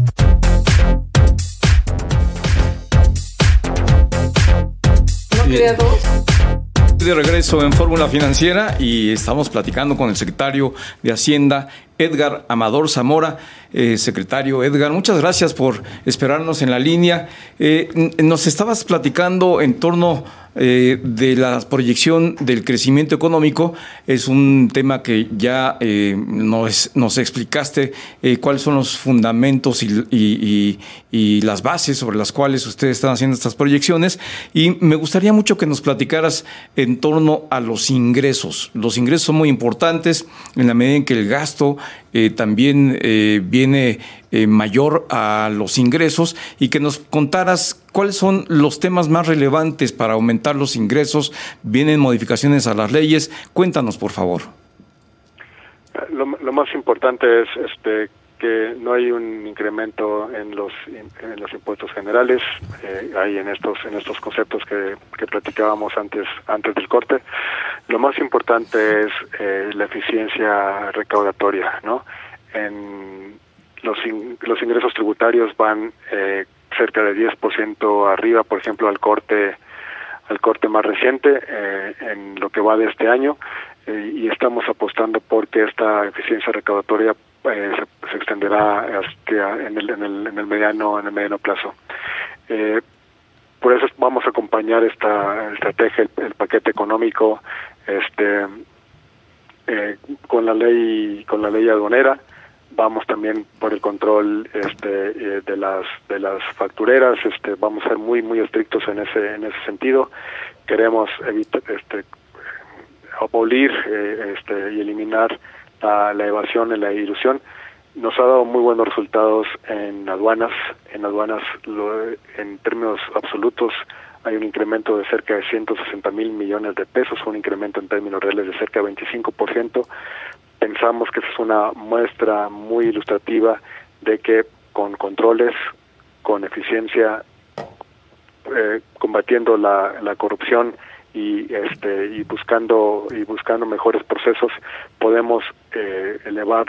S5: De regreso en Fórmula Financiera y estamos platicando con el secretario de Hacienda, Edgar Amador Zamora. Secretario Edgar, muchas gracias por esperarnos en la línea. Nos estabas platicando en torno de la proyección del crecimiento económico. Es un tema que ya nos explicaste cuáles son los fundamentos y las bases sobre las cuales ustedes están haciendo estas proyecciones. Y me gustaría mucho que nos platicaras en torno a los ingresos. Los ingresos son muy importantes en la medida en que el gasto también viene mayor a los ingresos, y que nos contaras cuáles son los temas más relevantes para aumentar los ingresos. ¿Vienen modificaciones a las leyes? Cuéntanos, por favor.
S10: Lo más importante es que no hay un incremento en los impuestos generales. Hay en estos conceptos que platicábamos antes del corte. Lo más importante es la eficiencia recaudatoria, ¿no? Los ingresos tributarios van cerca de 10% arriba, por ejemplo, al corte más reciente en lo que va de este año, y estamos apostando porque esta eficiencia recaudatoria se extenderá en el mediano plazo. Por eso vamos a acompañar esta estrategia, el paquete económico, con la ley aduanera. Vamos también por el control de las factureras. Vamos a ser muy estrictos en ese sentido. Queremos evitar abolir y eliminar la evasión y la ilusión. Nos ha dado muy buenos resultados en aduanas. En términos absolutos hay un incremento de cerca de 160 mil millones de pesos, un incremento en términos reales de cerca de 25%. Pensamos que es una muestra muy ilustrativa de que con controles, con eficiencia, combatiendo la corrupción y buscando mejores procesos, podemos elevar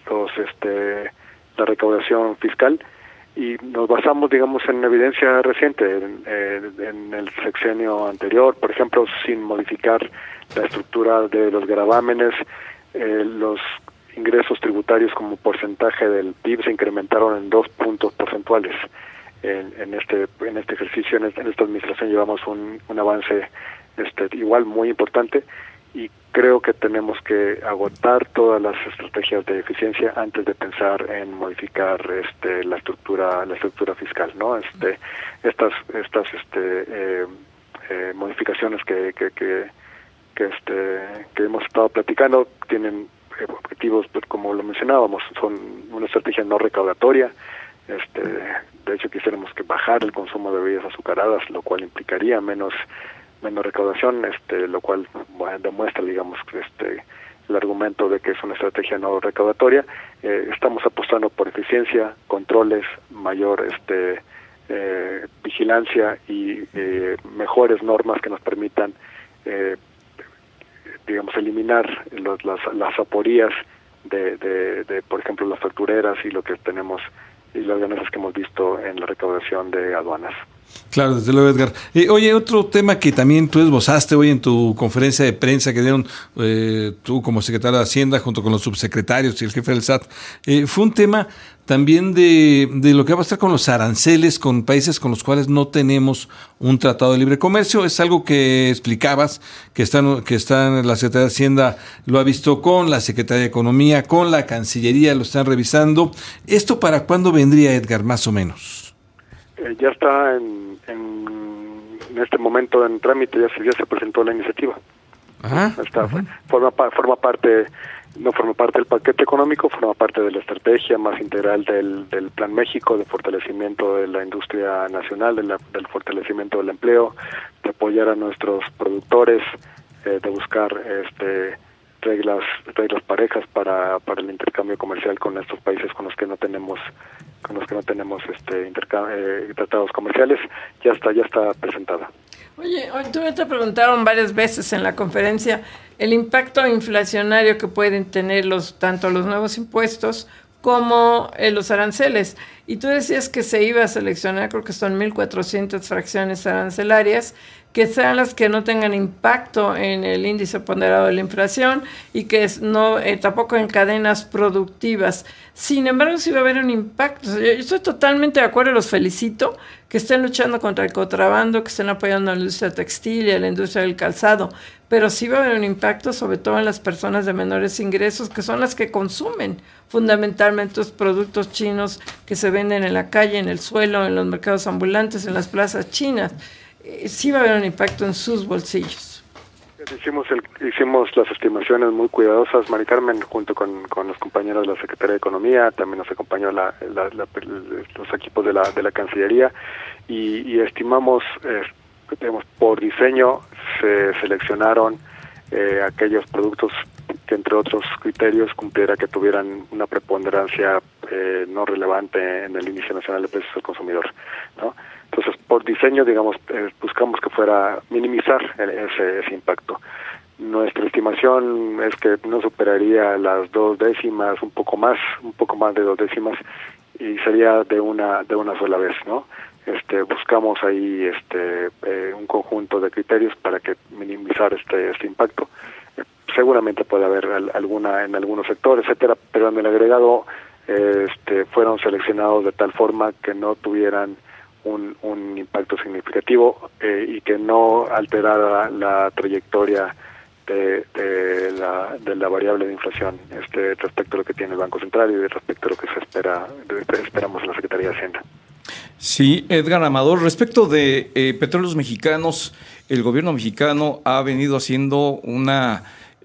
S10: la recaudación fiscal. Y nos basamos, digamos, en evidencia reciente, en el sexenio anterior, por ejemplo, sin modificar la estructura de los gravámenes. Los ingresos tributarios como porcentaje del PIB se incrementaron en 2 puntos porcentuales. En este ejercicio, en esta administración, llevamos un avance igual muy importante, y creo que tenemos que agotar todas las estrategias de eficiencia antes de pensar en modificar la estructura fiscal, ¿no? Estas modificaciones que hemos estado platicando tienen objetivos, pues, como lo mencionábamos, son una estrategia no recaudatoria. De hecho, quisiéramos que bajar el consumo de bebidas azucaradas, lo cual implicaría menos recaudación, lo cual demuestra, digamos, el argumento de que es una estrategia no recaudatoria. Estamos apostando por eficiencia, controles, mayor vigilancia y mejores normas que nos permitan digamos, eliminar las aporías de por ejemplo, las factureras y lo que tenemos las ganancias que hemos visto en la recaudación de aduanas.
S6: Claro, desde luego, Edgar. Oye, otro tema que también tú esbozaste hoy en tu conferencia de prensa que dieron tú como secretario de Hacienda junto con los subsecretarios y el jefe del SAT, fue un tema también de lo que va a pasar con los aranceles con países con los cuales no tenemos un tratado de libre comercio. Es algo que explicabas, que están la Secretaría de Hacienda lo ha visto con la Secretaría de Economía, con la Cancillería, lo están revisando. ¿Esto para cuándo vendría, Edgar, más o menos?
S10: Ya está en este momento en trámite, ya se presentó la iniciativa. Forma parte, no forma parte del paquete económico, forma parte de la estrategia más integral del Plan México de fortalecimiento de la industria nacional, del fortalecimiento del empleo, de apoyar a nuestros productores, de buscar reglas parejas para el intercambio comercial con estos países con los que no tenemos tratados comerciales. Ya está presentada.
S4: Oye, hoy tú te preguntaron varias veces en la conferencia el impacto inflacionario que pueden tener tanto los nuevos impuestos como los aranceles. Y tú decías que se iba a seleccionar, creo que son 1.400 fracciones arancelarias, que sean las que no tengan impacto en el índice ponderado de la inflación y que tampoco en cadenas productivas. Sin embargo, sí va a haber un impacto. Yo estoy totalmente de acuerdo, los felicito, que estén luchando contra el contrabando, que estén apoyando a la industria textil y a la industria del calzado, pero sí va a haber un impacto sobre todo en las personas de menores ingresos, que son las que consumen fundamentalmente los productos chinos que se venden en la calle, en el suelo, en los mercados ambulantes, en las plazas chinas. Sí va a haber un impacto en sus bolsillos.
S10: Hicimos las estimaciones muy cuidadosas, Mari Carmen, junto con los compañeros de la Secretaría de Economía, también nos acompañó los equipos de la Cancillería, y estimamos, por diseño, se seleccionaron aquellos productos que, entre otros criterios, cumpliera que tuvieran una preponderancia no relevante en el Índice Nacional de Precios al Consumidor, ¿no? Entonces, por diseño, buscamos que fuera minimizar ese impacto. Nuestra estimación es que no superaría las 2 décimas, un poco más de 2 décimas, y sería de una sola vez, ¿no? Buscamos ahí un conjunto de criterios para que minimizar este impacto. Seguramente puede haber alguna en algunos sectores, etcétera, pero en el agregado fueron seleccionados de tal forma que no tuvieran un impacto significativo y que no alterara la trayectoria de la variable de inflación respecto a lo que tiene el Banco Central y respecto a lo que esperamos en la Secretaría de Hacienda.
S5: Sí, Edgar Amador, respecto de Petróleos Mexicanos, el gobierno mexicano ha venido haciendo una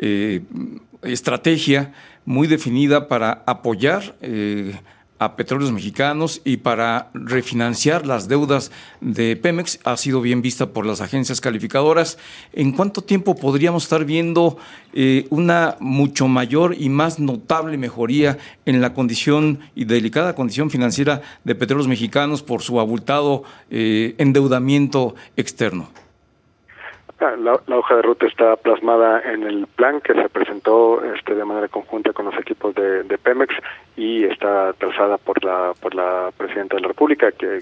S5: estrategia muy definida para apoyar a Petróleos Mexicanos y para refinanciar las deudas de Pemex. Ha sido bien vista por las agencias calificadoras. ¿En cuánto tiempo podríamos estar viendo una mucho mayor y más notable mejoría en la condición y delicada condición financiera de Petróleos Mexicanos por su abultado endeudamiento externo?
S10: La hoja de ruta está plasmada en el plan que se presentó de manera conjunta con los equipos de Pemex, y está trazada por la Presidenta de la República, que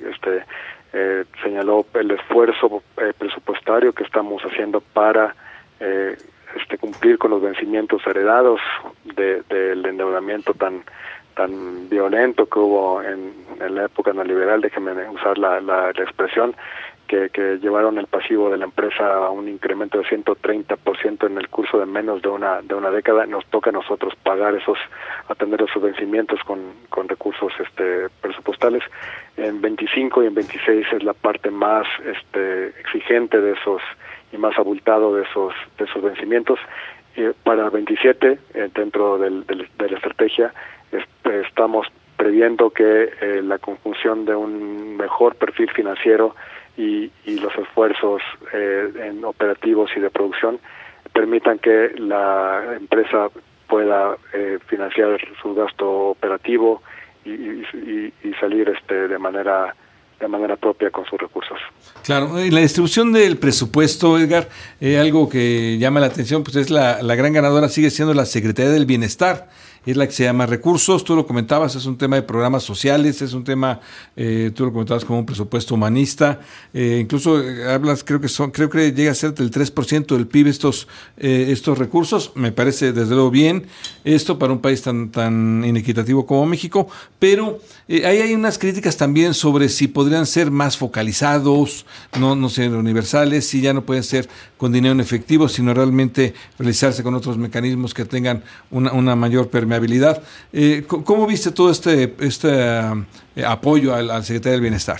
S10: señaló el esfuerzo presupuestario que estamos haciendo para cumplir con los vencimientos heredados del endeudamiento tan violento que hubo en la época neoliberal, déjenme usar la expresión, que llevaron el pasivo de la empresa a un incremento de 130% en el curso de menos de una década. Nos toca a nosotros atender esos vencimientos con recursos presupuestales. En 25 y en 26 es la parte más exigente de esos y más abultado de esos vencimientos. Para 27, dentro de la estrategia, estamos previendo que la conjunción de un mejor perfil financiero y los esfuerzos en operativos y de producción permitan que la empresa pueda financiar su gasto operativo y salir de manera propia con sus recursos.
S6: Claro, en la distribución del presupuesto, Edgar, algo que llama la atención pues es la gran ganadora sigue siendo la Secretaría del Bienestar. es la que se llama recursos. Tú lo comentabas, es un tema de programas sociales, es un tema, tú lo comentabas como un presupuesto humanista, incluso hablas, creo que llega a ser del 3% del PIB estos recursos. Me parece desde luego bien esto para un país tan inequitativo como México, pero ahí hay unas críticas también sobre si podrían ser más focalizados, no ser universales, si ya no pueden ser con dinero en efectivo, sino realmente realizarse con otros mecanismos que tengan una mayor permeabilidad. ¿Cómo viste todo este apoyo al Secretario del Bienestar?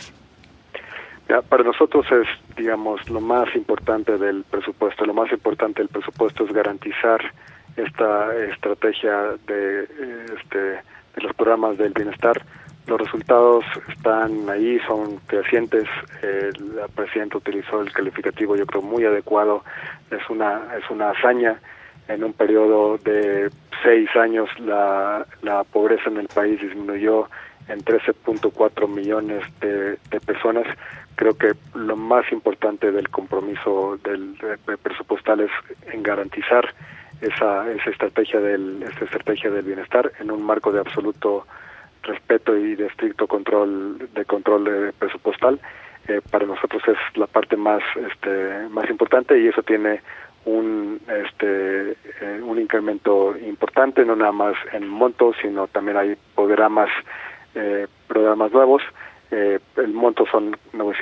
S10: Para nosotros es, digamos, lo más importante del presupuesto. Lo más importante del presupuesto es garantizar esta estrategia de los programas del bienestar. Los resultados están ahí, son crecientes. La presidenta utilizó el calificativo, yo creo, muy adecuado. Es una hazaña. En un periodo de 6 años la pobreza en el país disminuyó en 13.4 millones de personas. Creo que lo más importante del compromiso del presupuestal es en garantizar esa estrategia del bienestar en un marco de absoluto respeto y de estricto control presupuestal. Para nosotros es la parte más importante, y eso tiene un incremento importante, no nada más en montos, sino también hay programas nuevos. El monto son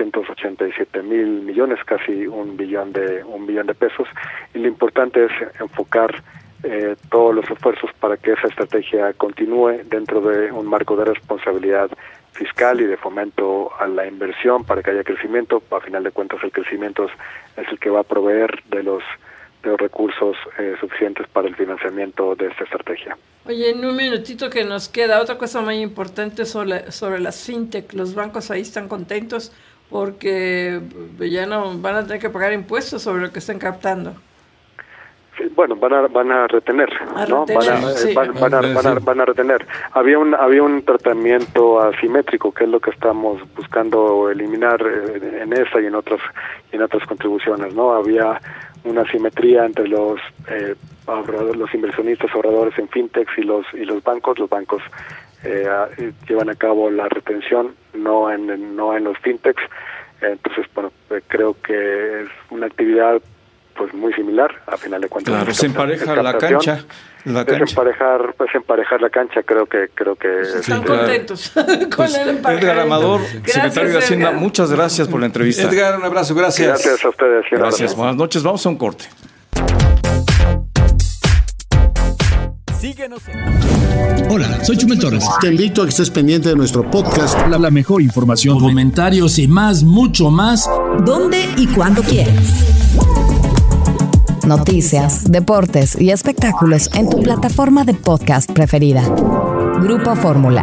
S10: 987,000 millones, casi un billón de pesos, y lo importante es enfocar todos los esfuerzos para que esa estrategia continúe dentro de un marco de responsabilidad fiscal y de fomento a la inversión para que haya crecimiento. A final de cuentas, el crecimiento es el que va a proveer de los recursos suficientes para el financiamiento de esta estrategia.
S4: Oye, en un minutito que nos queda, otra cosa muy importante sobre las fintech. Los bancos ahí están contentos porque ya no van a tener que pagar impuestos sobre lo que estén captando.
S10: Sí, bueno, van a retener, ¿no? Van a retener. Había un tratamiento asimétrico, que es lo que estamos buscando eliminar en esa y en otras contribuciones, ¿no? Había una asimetría entre los inversionistas ahorradores en fintechs y los bancos. Los bancos llevan a cabo la retención, no en los fintechs. Entonces, bueno, creo que es una actividad pues muy similar, a final de cuentas.
S5: Claro, se empareja la cancha. Emparejar la cancha, creo que
S4: están contentos con el emparejamiento.
S5: Edgar Amador, secretario de Hacienda, muchas gracias por la entrevista.
S6: Edgar, un abrazo, gracias.
S10: Gracias a ustedes.
S5: Gracias, buenas noches, vamos a un corte.
S11: Síguenos. Hola, soy Chumel Torres.
S12: Te invito a que estés pendiente de nuestro podcast.
S11: La mejor información, comentarios y mucho más.
S2: ¿Dónde y cuándo quieras? Noticias, deportes y espectáculos en tu plataforma de podcast preferida. Grupo Fórmula.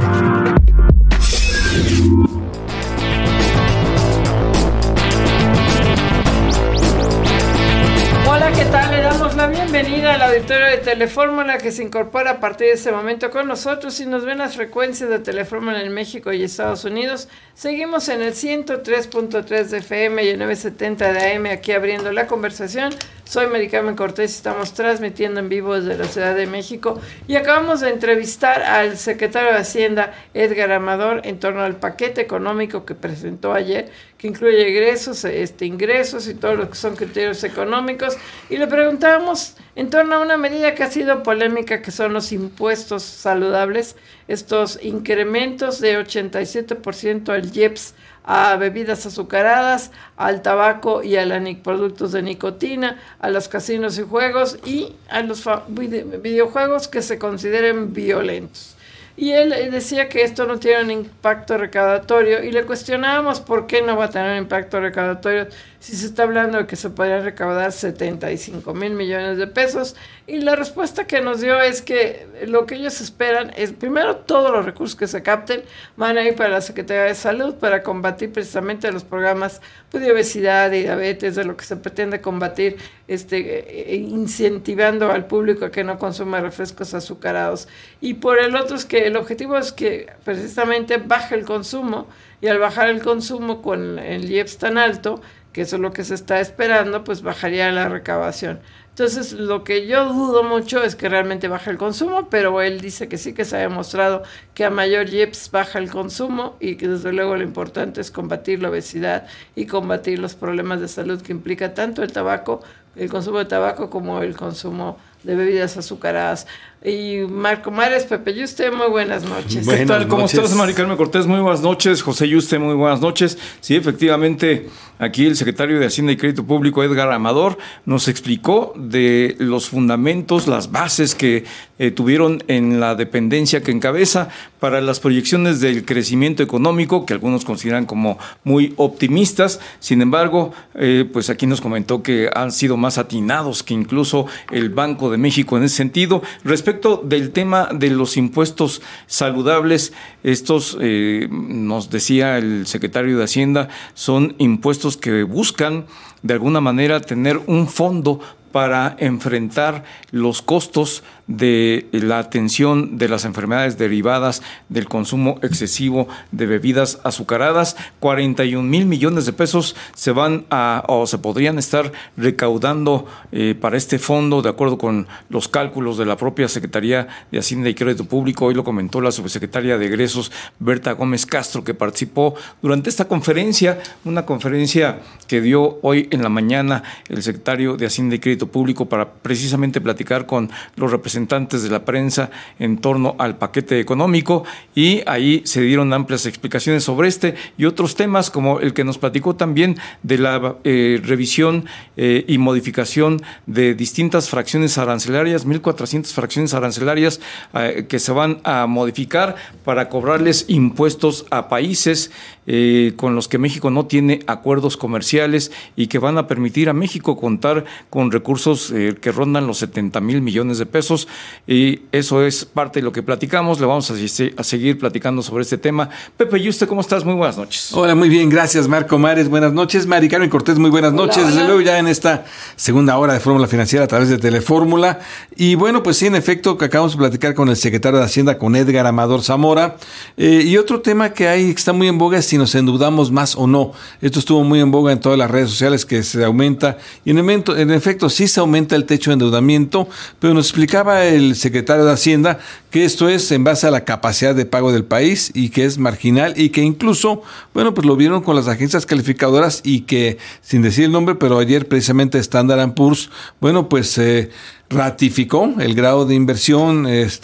S4: Hola, ¿qué tal? Le damos la bienvenida al auditorio de Telefórmula, que se incorpora a partir de este momento con nosotros y nos ven las frecuencias de Telefórmula en México y Estados Unidos. Seguimos en el 103.3 de FM y el 970 de AM, aquí abriendo la conversación. Soy Mari Carmen Cortés y estamos transmitiendo en vivo desde la Ciudad de México y acabamos de entrevistar al secretario de Hacienda, Edgar Amador, en torno al paquete económico que presentó ayer, que incluye ingresos y todo lo que son criterios económicos, y le preguntábamos en torno a una medida que ha sido polémica, que son los impuestos saludables, estos incrementos de 87% al IEPS, a bebidas azucaradas, al tabaco y a los productos de nicotina, a los casinos y juegos y a los videojuegos que se consideren violentos. Y él decía que esto no tiene un impacto recaudatorio y le cuestionábamos por qué no va a tener un impacto recaudatorio si se está hablando de que se podrían recaudar 75,000 millones de pesos. Y la respuesta que nos dio es que lo que ellos esperan es, primero, todos los recursos que se capten van a ir para la Secretaría de Salud para combatir precisamente los programas de obesidad y diabetes, de lo que se pretende combatir, incentivando al público a que no consuma refrescos azucarados. Y por el otro es que el objetivo es que precisamente baje el consumo, y al bajar el consumo con el IEPS tan alto, que eso es lo que se está esperando, pues bajaría la recaudación. Entonces, lo que yo dudo mucho es que realmente baje el consumo, pero él dice que sí, que se ha demostrado que a mayor IEPS baja el consumo y que desde luego lo importante es combatir la obesidad y combatir los problemas de salud que implica tanto el tabaco, el consumo de tabaco, como el consumo de bebidas azucaradas. Y Marco Mares, Pepe Yuste, muy buenas noches.
S5: ¿Qué tal? ¿Cómo estás, Mari Carmen Cortés? Muy buenas noches. José Yuste, muy buenas noches. Sí, efectivamente, aquí el secretario de Hacienda y Crédito Público, Edgar Amador, nos explicó de los fundamentos, las bases que tuvieron en la dependencia que encabeza para las proyecciones del crecimiento económico, que algunos consideran como muy optimistas. Sin embargo, pues aquí nos comentó que han sido más atinados que incluso el Banco de México en ese sentido. Respecto del tema de los impuestos saludables, estos, nos decía el secretario de Hacienda, son impuestos que buscan de alguna manera tener un fondo para enfrentar los costos de la atención de las enfermedades derivadas del consumo excesivo de bebidas azucaradas. 41 mil millones de pesos se van a, o se podrían estar recaudando para este fondo, de acuerdo con los cálculos de la propia Secretaría de Hacienda y Crédito Público. Hoy lo comentó la subsecretaria de Egresos, Berta Gómez Castro, que participó durante esta conferencia, una conferencia que dio hoy en la mañana el secretario de Hacienda y Crédito Público para precisamente platicar con los representantes de la prensa en torno al paquete económico, y ahí se dieron amplias explicaciones sobre este y otros temas, como el que nos platicó también de la revisión y modificación de distintas fracciones arancelarias, 1,400 fracciones arancelarias que se van a modificar para cobrarles impuestos a países con los que México no tiene acuerdos comerciales y que van a permitir a México contar con recursos que rondan los 70 mil millones de pesos, y eso es parte de lo que platicamos. Le vamos a seguir platicando sobre este tema. Pepe, ¿y usted cómo estás? Muy buenas noches.
S6: Hola, muy bien, gracias Marco Mares, buenas noches. Mari Carmen Cortés, muy buenas noches. Hola. Desde luego ya en esta segunda hora de Fórmula Financiera a través de Telefórmula. Y bueno, pues sí, en efecto, que acabamos de platicar con el secretario de Hacienda, con Edgar Amador Zamora. Y otro tema que hay, que está muy en boga, es si nos endeudamos más o no. Esto estuvo muy en boga en todas las redes sociales, que se aumenta, y en efecto sí se aumenta el techo de endeudamiento, pero nos explicaba el secretario de Hacienda que esto es en base a la capacidad de pago del país y que es marginal, y que incluso, bueno, pues lo vieron con las agencias calificadoras, y que, sin decir el nombre, pero ayer precisamente Standard & Poor's, bueno, pues ratificó el grado de inversión,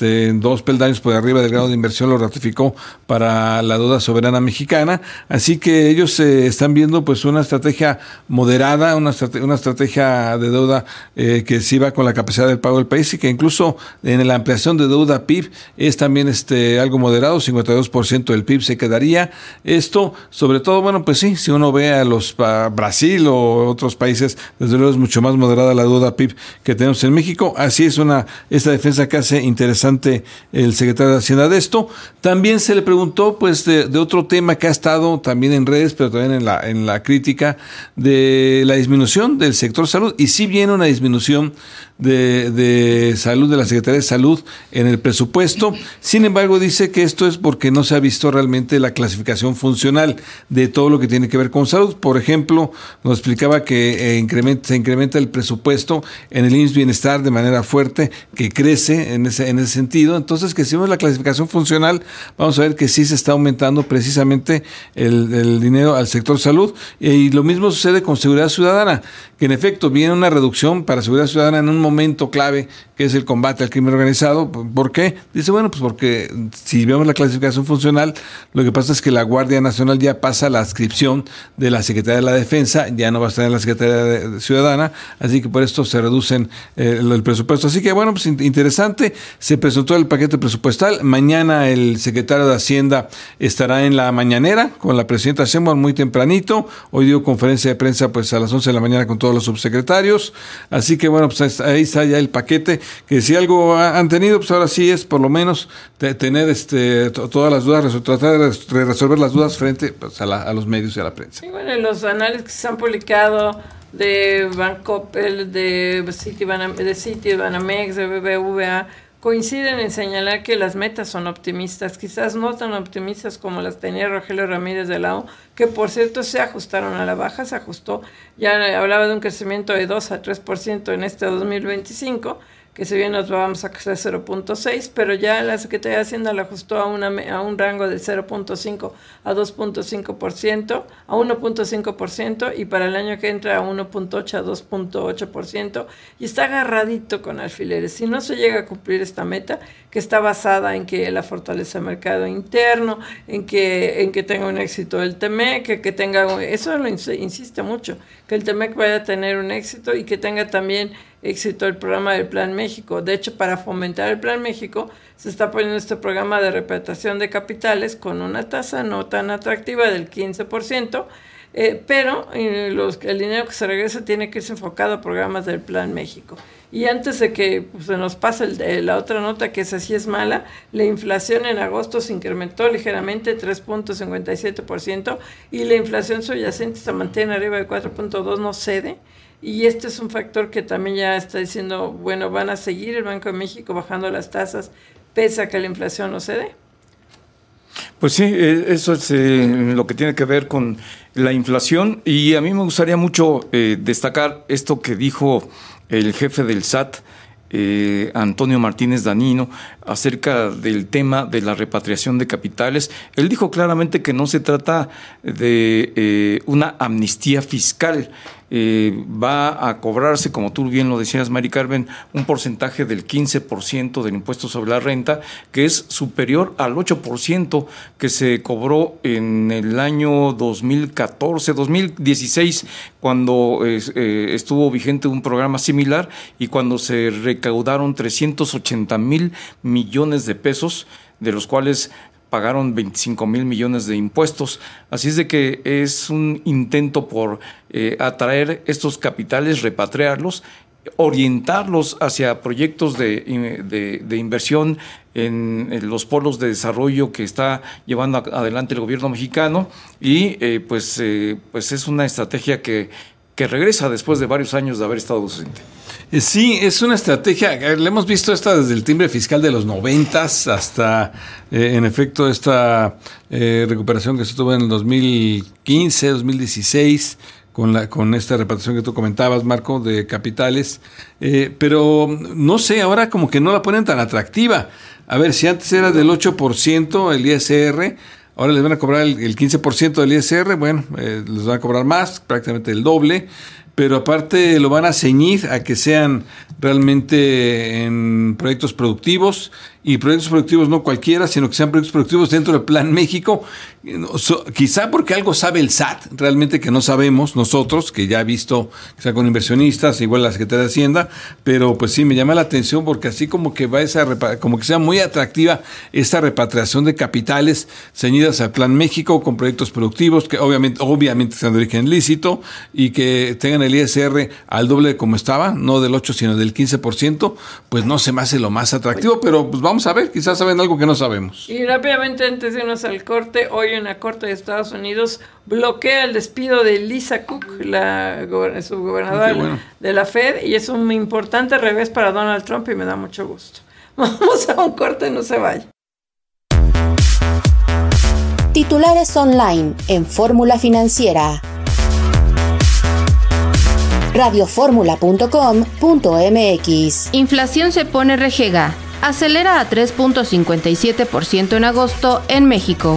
S6: 2 peldaños por arriba del grado de inversión lo ratificó para la deuda soberana mexicana. Así que ellos están viendo pues una estrategia moderada, una estrategia de deuda que sí va con la capacidad del pago del país, y que incluso en la ampliación de deuda PIB es también algo moderado, 52% del PIB se quedaría. Esto, sobre todo, bueno, pues sí, si uno ve a Brasil o otros países, desde luego es mucho más moderada la deuda PIB que tenemos en México. Así es esta defensa que hace interesante el secretario de Hacienda de esto. También se le preguntó pues de otro tema que ha estado también en redes, pero también en la crítica, de la disminución del sector salud. Y sí viene una disminución de salud, de la Secretaría de Salud en el presupuesto. Sin embargo, dice que esto es porque no se ha visto realmente la clasificación funcional de todo lo que tiene que ver con salud. Por ejemplo, nos explicaba que se incrementa el presupuesto en el IMSS Bienestar de manera fuerte, que crece en ese sentido. Entonces, que si vemos la clasificación funcional, vamos a ver que sí se está aumentando precisamente el dinero al sector salud. Y lo mismo sucede con Seguridad Ciudadana, que en efecto viene una reducción para Seguridad Ciudadana en un momento clave, que es el combate al crimen organizado. ¿Por qué? Dice, bueno, pues porque si vemos la clasificación funcional, lo que pasa es que la Guardia Nacional ya pasa la adscripción de la Secretaría de la Defensa, ya no va a estar en la Secretaría Ciudadana, así que por esto se reducen el presupuesto. Así que bueno, pues interesante. Se presentó el paquete presupuestal. Mañana el secretario de Hacienda estará en la mañanera con la presidenta Sheinbaum muy tempranito. Hoy dio conferencia de prensa pues a las 11 de la mañana con todos los subsecretarios. Así que bueno, pues ahí está ya el paquete, que si algo han tenido, pues ahora sí es por lo menos tener todas las dudas, tratar de resolver las dudas frente pues, a los medios y a la prensa.
S4: Sí, bueno, los análisis que se han publicado de Bancoppel, de Citibanamex, de BBVA, coinciden en señalar que las metas son optimistas, quizás no tan optimistas como las tenía Rogelio Ramírez de la O, que por cierto se ajustaron a la baja, se ajustó, ya hablaba de un crecimiento de 2 a 3% en este 2025, que si bien nos vamos a crecer 0.6, pero ya la Secretaría de Hacienda la ajustó a un rango de 0.5 a 2.5%, a 1.5%, y para el año que entra a 1.8 a 2.8%, y está agarradito con alfileres. Si no se llega a cumplir esta meta, que está basada en que la fortaleza del mercado interno, en que tenga un éxito el TEMEC, que tenga, eso lo insiste mucho, que el TEMEC vaya a tener un éxito y que tenga también éxito el programa del Plan México. De hecho, para fomentar el Plan México, se está poniendo este programa de repatriación de capitales con una tasa no tan atractiva del 15%, pero el dinero que se regresa tiene que irse enfocado a programas del Plan México. Y antes de que se nos pase la otra nota, que esa sí es mala, la inflación en agosto se incrementó ligeramente 3.57%, y la inflación subyacente se mantiene arriba de 4.2%, no cede. Y este es un factor que también ya está diciendo, bueno, van a seguir el Banco de México bajando las tasas pese a que la inflación no cede.
S5: Pues sí, eso es lo que tiene que ver con la inflación, y a mí me gustaría mucho destacar esto que dijo el jefe del SAT, Antonio Martínez Danino, acerca del tema de la repatriación de capitales. Él dijo claramente que no se trata de una amnistía fiscal. Va a cobrarse, como tú bien lo decías, Mari Carmen, un porcentaje del 15% del impuesto sobre la renta, que es superior al 8% que se cobró en el año 2016, cuando estuvo vigente un programa similar y cuando se recaudaron 380,000 millones de pesos, de los cuales pagaron 25,000 millones de impuestos. Así es de que es un intento por atraer estos capitales, repatriarlos, orientarlos hacia proyectos de inversión en los polos de desarrollo que está llevando adelante el gobierno mexicano, y pues es una estrategia que regresa después de varios años de haber estado ausente.
S6: Sí, es una estrategia, le hemos visto esta desde el timbre fiscal de los 90s hasta, en efecto, esta recuperación que se tuvo en el 2015, 2016, con esta repatriación que tú comentabas, Marco, de capitales, pero no sé, ahora como que no la ponen tan atractiva. A ver, si antes era del 8% el ISR, ahora les van a cobrar el 15% del ISR, bueno, les van a cobrar más, prácticamente el doble, pero aparte lo van a ceñir a que sean realmente en proyectos productivos, y proyectos productivos no cualquiera, sino que sean proyectos productivos dentro del Plan México, quizá porque algo sabe el SAT, realmente que no sabemos nosotros, que ya he visto que sea con inversionistas, igual la Secretaría de Hacienda, pero pues sí, me llama la atención porque así como que como que sea muy atractiva esta repatriación de capitales ceñidas al Plan México con proyectos productivos, que obviamente sean de origen lícito y que tengan el ISR al doble de como estaba, no del 8 sino del 15%, pues no se me hace lo más atractivo, pero pues vamos a ver, quizás saben algo que no sabemos.
S4: Y rápidamente, antes de irnos al corte, hoy una corte de Estados Unidos bloquea el despido de Lisa Cook, la subgobernadora de la Fed, y es un importante revés para Donald Trump y me da mucho gusto. Vamos a un corte, no se vaya.
S2: Titulares online en Fórmula Financiera. radioformula.com.mx.
S13: Inflación se pone rejega. Acelera a 3.57% en agosto en México.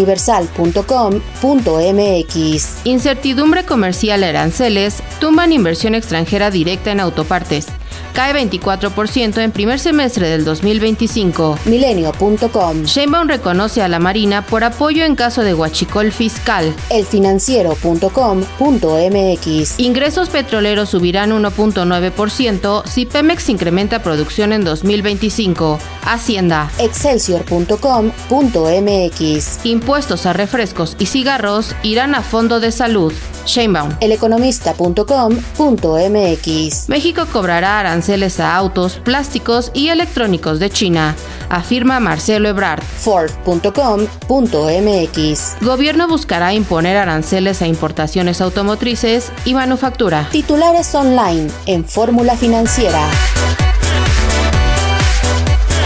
S2: eluniversal.com.mx.
S13: Incertidumbre comercial, aranceles tumban inversión extranjera directa en autopartes. Cae 24% en primer semestre del 2025.
S2: Milenio.com.
S13: Sheinbaum reconoce a la Marina por apoyo en caso de huachicol fiscal.
S2: Elfinanciero.com.mx.
S13: Ingresos petroleros subirán 1.9% si Pemex incrementa producción en 2025. Hacienda.
S2: Excelsior.com.mx.
S13: Impuestos a refrescos y cigarros irán a fondo de salud. Sheinbaum.
S2: Eleconomista.com.mx.
S13: México cobrará aranceles a autos, plásticos y electrónicos de China, afirma Marcelo Ebrard.
S2: Ford.com.mx.
S13: Gobierno buscará imponer aranceles a importaciones automotrices y manufactura.
S2: Titulares online en Fórmula Financiera.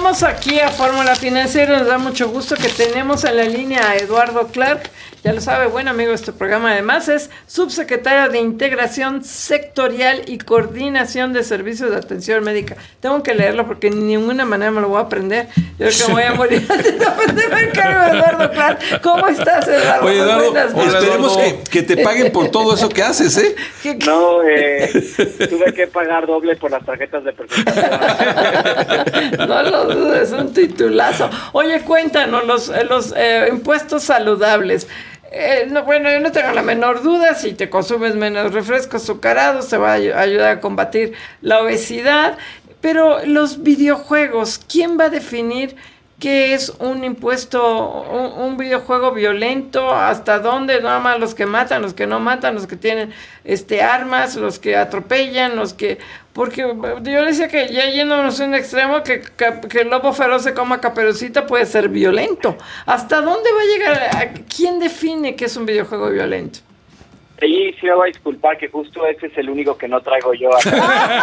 S4: Regresamos aquí a Fórmula Financiera. Nos da mucho gusto que tenemos en la línea a Eduardo Clark. Ya lo sabe, buen amigo de este programa. Además es subsecretario de Integración Sectorial y Coordinación de Servicios de Atención Médica. Tengo que leerlo porque de ninguna manera me lo voy a aprender. Yo creo que me voy a morir antes de aprenderme el cargo de Eduardo Clark. ¿Cómo estás, Eduardo?
S6: Oye, Eduardo, esperemos que te paguen por todo eso que haces, ¿eh?
S14: No, tuve que pagar doble por las tarjetas de presentación.
S4: No lo dudes, un titulazo. Oye, cuéntanos los impuestos saludables. Bueno, yo no tengo la menor duda, si te consumes menos refrescos azucarados te va a ayudar a combatir la obesidad, pero los videojuegos, ¿quién va a definir qué es un impuesto, un videojuego violento? ¿Hasta dónde? Nada más los que matan, los que no matan, los que tienen armas, los que atropellan, los que... Porque yo decía que ya yéndonos a un extremo, que el lobo feroz se coma Caperucita puede ser violento. ¿Hasta dónde va a llegar? ¿Quién define qué es un videojuego violento?
S14: Sí, me voy a disculpar que justo ese es el único que no traigo yo acá.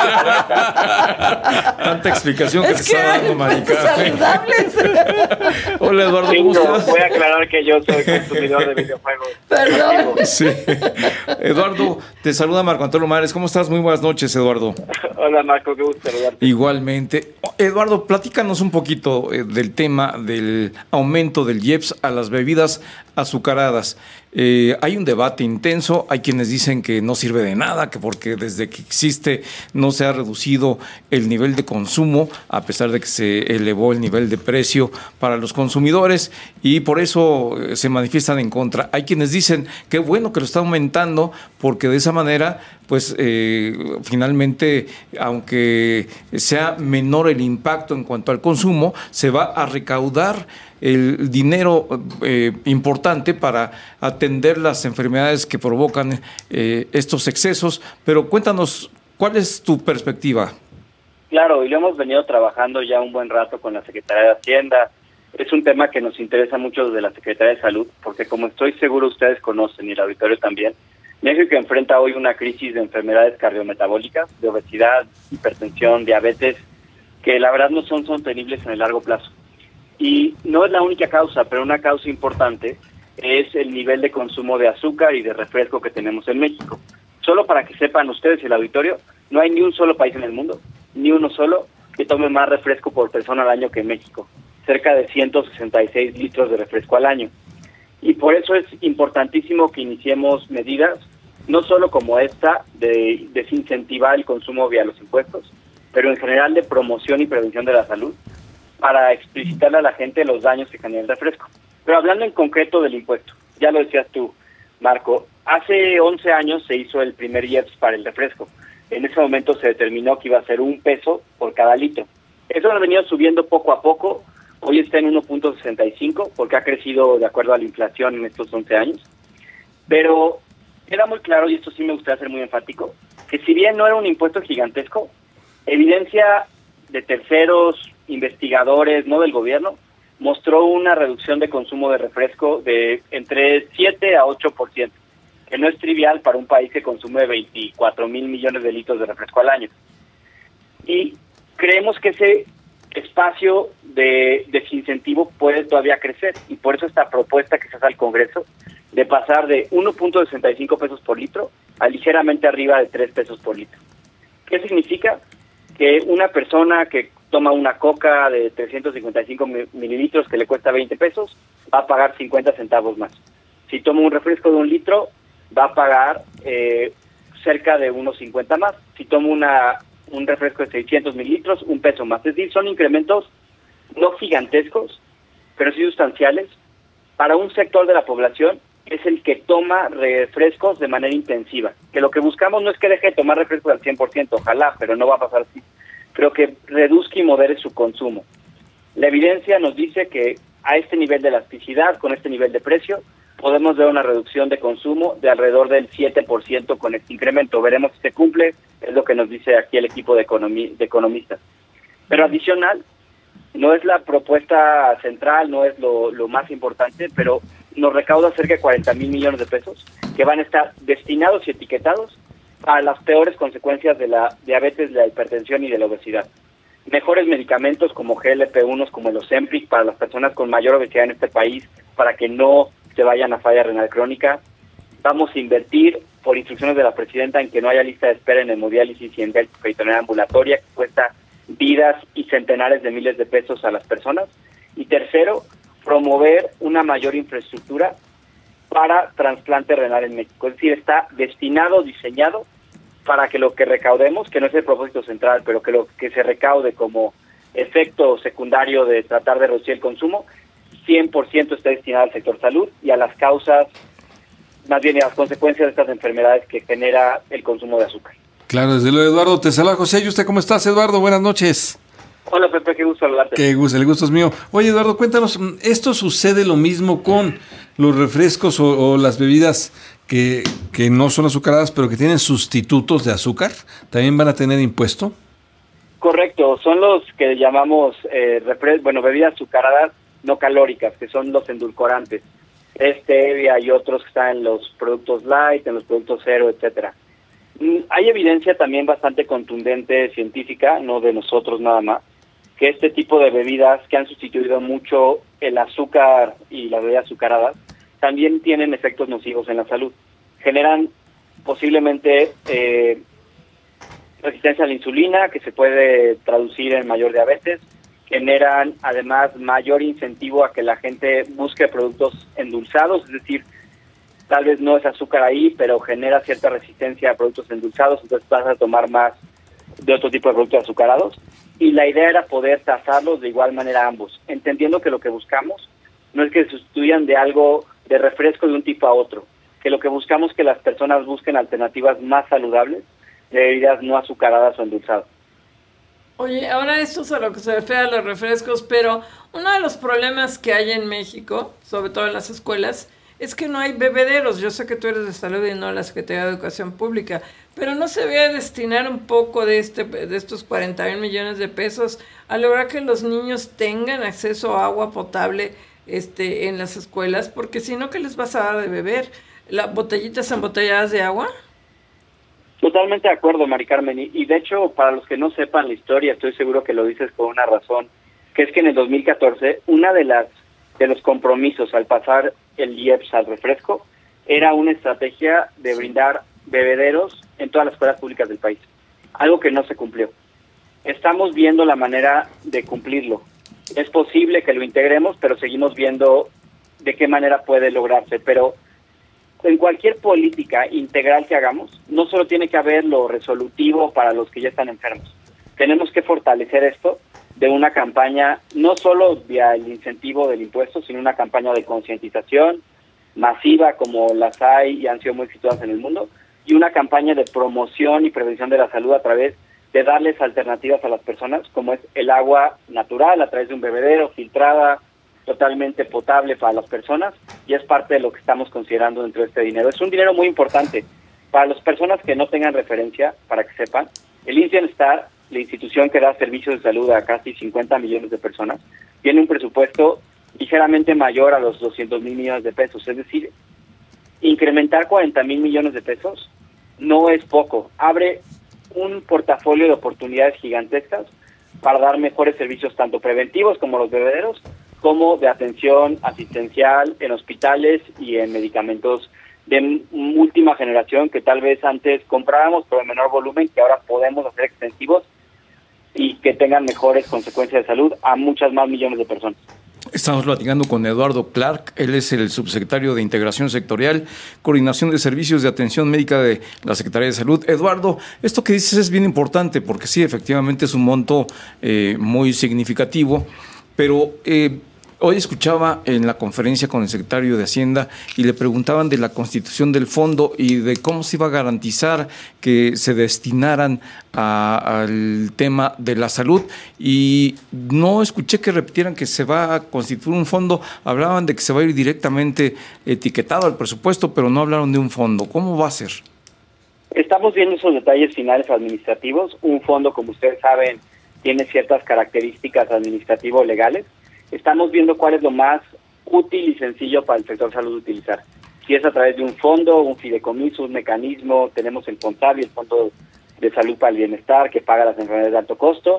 S5: Tanta explicación que te está dando, Marica.
S4: Saludables.
S5: Hola, Eduardo, ¿cómo estás?
S14: Voy a aclarar que yo soy consumidor de videojuegos.
S4: Perdón.
S5: Sí. Eduardo, te saluda Marco Antonio Mares. ¿Cómo estás? Muy buenas noches, Eduardo.
S14: Hola, Marco, qué gusto saludarte.
S5: Igualmente. Eduardo, platícanos un poquito del tema del aumento del IEPS a las bebidas azucaradas. Hay un debate intenso, hay quienes dicen que no sirve de nada, que porque desde que existe no se ha reducido el nivel de consumo, a pesar de que se elevó el nivel de precio para los consumidores, y por eso se manifiestan en contra. Hay quienes dicen que bueno que lo está aumentando, porque de esa manera, pues finalmente, aunque sea menor el impacto en cuanto al consumo, se va a recaudar el dinero importante para atender las enfermedades que provocan estos excesos. Pero cuéntanos, ¿cuál es tu perspectiva?
S14: Claro, y lo hemos venido trabajando ya un buen rato con la Secretaría de Hacienda. Es un tema que nos interesa mucho desde la Secretaría de Salud, porque como estoy seguro ustedes conocen y el auditorio también, México enfrenta hoy una crisis de enfermedades cardiometabólicas, de obesidad, hipertensión, diabetes, que la verdad no son sostenibles en el largo plazo. Y no es la única causa, pero una causa importante es el nivel de consumo de azúcar y de refresco que tenemos en México. Solo para que sepan ustedes y el auditorio, no hay ni un solo país en el mundo, ni uno solo, que tome más refresco por persona al año que México. Cerca de 166 litros de refresco al año. Y por eso es importantísimo que iniciemos medidas, no solo como esta, de desincentivar el consumo vía los impuestos, pero en general de promoción y prevención de la salud, para explicitarle a la gente los daños que genera el refresco. Pero hablando en concreto del impuesto, ya lo decías tú, Marco, hace 11 años se hizo el primer IEPS para el refresco. En ese momento se determinó que iba a ser $1 por cada litro. Eso ha venido subiendo poco a poco, hoy está en 1.65 porque ha crecido de acuerdo a la inflación en estos 11 años. Pero queda muy claro, y esto sí me gustaría ser muy enfático, que si bien no era un impuesto gigantesco, evidencia de terceros, investigadores, no del gobierno, mostró una reducción de consumo de refresco de entre 7 a 8%, que no es trivial para un país que consume 24 mil millones de litros de refresco al año. Y creemos que ese espacio de desincentivo puede todavía crecer, y por eso esta propuesta que se hace al Congreso de pasar de 1.65 pesos por litro a ligeramente arriba de 3 pesos por litro. ¿Qué significa? Que una persona que toma una coca de 355 mililitros que le cuesta 20 pesos, va a pagar 50 centavos más. Si toma un refresco de 1 litro, va a pagar cerca de unos 50 más. Si toma un refresco de 600 mililitros, $1 más. Es decir, son incrementos no gigantescos, pero sí sustanciales, para un sector de la población es el que toma refrescos de manera intensiva. Que lo que buscamos no es que deje de tomar refrescos al 100%, ojalá, pero no va a pasar así. Pero que reduzca y modere su consumo. La evidencia nos dice que a este nivel de elasticidad, con este nivel de precio, podemos ver una reducción de consumo de alrededor del 7% con este incremento. Veremos si se cumple, es lo que nos dice aquí el equipo de economistas. Pero adicional, no es la propuesta central, no es lo más importante, pero nos recauda cerca de 40 mil millones de pesos que van a estar destinados y etiquetados a las peores consecuencias de la diabetes, de la hipertensión y de la obesidad. mejores medicamentos como GLP-1, como el Ozempic, para las personas con mayor obesidad en este país, para que no se vayan a falla renal crónica. Vamos a invertir, por instrucciones de la presidenta, en que no haya lista de espera en hemodiálisis y en peritoneal ambulatoria, que cuesta vidas y centenares de miles de pesos a las personas. Y tercero, promover una mayor infraestructura para trasplante renal en México. Es decir, está destinado, diseñado para que lo que recaudemos, que no es el propósito central, pero que lo que se recaude como efecto secundario de tratar de reducir el consumo, 100% está destinado al sector salud y a las causas, más bien a las consecuencias de estas enfermedades que genera el consumo de azúcar.
S6: Claro, desde luego, Eduardo. Te saluda José. ¿Y usted cómo estás, Eduardo? Buenas noches.
S14: Hola, Pepe, qué gusto saludarte.
S6: Qué gusto, el gusto es mío. Oye, Eduardo, cuéntanos, ¿esto sucede lo mismo con los refrescos o las bebidas que no son azucaradas, pero que tienen sustitutos de azúcar? ¿También van a tener impuesto?
S14: Correcto, son los que llamamos bebidas azucaradas no calóricas, que son los endulcorantes. Stevia y otros que están en los productos light, en los productos cero, etcétera. Hay evidencia también bastante contundente científica, no de nosotros nada más, que este tipo de bebidas que han sustituido mucho el azúcar y las bebidas azucaradas también tienen efectos nocivos en la salud. Generan posiblemente resistencia a la insulina, que se puede traducir en mayor diabetes. Generan además mayor incentivo a que la gente busque productos endulzados, es decir, tal vez no es azúcar ahí, pero genera cierta resistencia a productos endulzados, entonces vas a tomar más de otro tipo de productos azucarados. Y la idea era poder tasarlos de igual manera ambos, entendiendo que lo que buscamos no es que se sustituyan de algo, de refresco de un tipo a otro, que lo que buscamos es que las personas busquen alternativas más saludables de bebidas no azucaradas o endulzadas.
S4: Oye, ahora esto es a lo que se refiere a los refrescos, pero uno de los problemas que hay en México, sobre todo en las escuelas, es que no hay bebederos. Yo sé que tú eres de salud y no la Secretaría de Educación Pública, pero ¿no se debe destinar un poco de estos 40,000 millones de pesos a lograr que los niños tengan acceso a agua potable en las escuelas? Porque si no, ¿qué les vas a dar de beber? ¿Las botellitas embotelladas de agua?
S14: Totalmente de acuerdo, Mari Carmen. Y de hecho, para los que no sepan la historia, estoy seguro que lo dices con una razón, que es que en el 2014, una de los compromisos al pasar el IEPS al refresco era una estrategia de brindar bebederos en todas las escuelas públicas del país, algo que no se cumplió. Estamos viendo la manera de cumplirlo. Es posible que lo integremos, pero seguimos viendo de qué manera puede lograrse. Pero en cualquier política integral que hagamos, no solo tiene que haber lo resolutivo para los que ya están enfermos. Tenemos que fortalecer esto de una campaña, no solo vía el incentivo del impuesto, sino una campaña de concientización masiva como las hay y han sido muy exitosas en el mundo, y una campaña de promoción y prevención de la salud a través de darles alternativas a las personas, como es el agua natural a través de un bebedero, filtrada, totalmente potable para las personas, y es parte de lo que estamos considerando dentro de este dinero. Es un dinero muy importante para las personas que no tengan referencia, para que sepan. El IMSS Bienestar, la institución que da servicios de salud a casi 50 millones de personas, tiene un presupuesto ligeramente mayor a los 200,000 millones de pesos. Es decir, incrementar 40,000 millones de pesos no es poco. Abre un portafolio de oportunidades gigantescas para dar mejores servicios, tanto preventivos como los bebederos, como de atención asistencial en hospitales y en medicamentos de última generación que tal vez antes comprábamos pero en menor volumen, que ahora podemos hacer extensivos y que tengan mejores consecuencias de salud a muchas más millones de personas.
S5: Estamos platicando con Eduardo Clark, él es el subsecretario de Integración Sectorial, Coordinación de Servicios de Atención Médica de la Secretaría de Salud. Eduardo, esto que dices es bien importante porque sí, efectivamente es un monto muy significativo, pero hoy escuchaba en la conferencia con el secretario de Hacienda y le preguntaban de la constitución del fondo y de cómo se iba a garantizar que se destinaran al tema de la salud, y no escuché que repitieran que se va a constituir un fondo. Hablaban de que se va a ir directamente etiquetado al presupuesto, pero no hablaron de un fondo. ¿Cómo va a ser?
S14: Estamos viendo esos detalles finales administrativos. Un fondo, como ustedes saben, tiene ciertas características administrativo-legales. Estamos viendo cuál es lo más útil y sencillo para el sector salud utilizar. Si es a través de un fondo, un fideicomiso, un mecanismo, tenemos el FONSABI, el Fondo de Salud para el Bienestar, que paga las enfermedades de alto costo.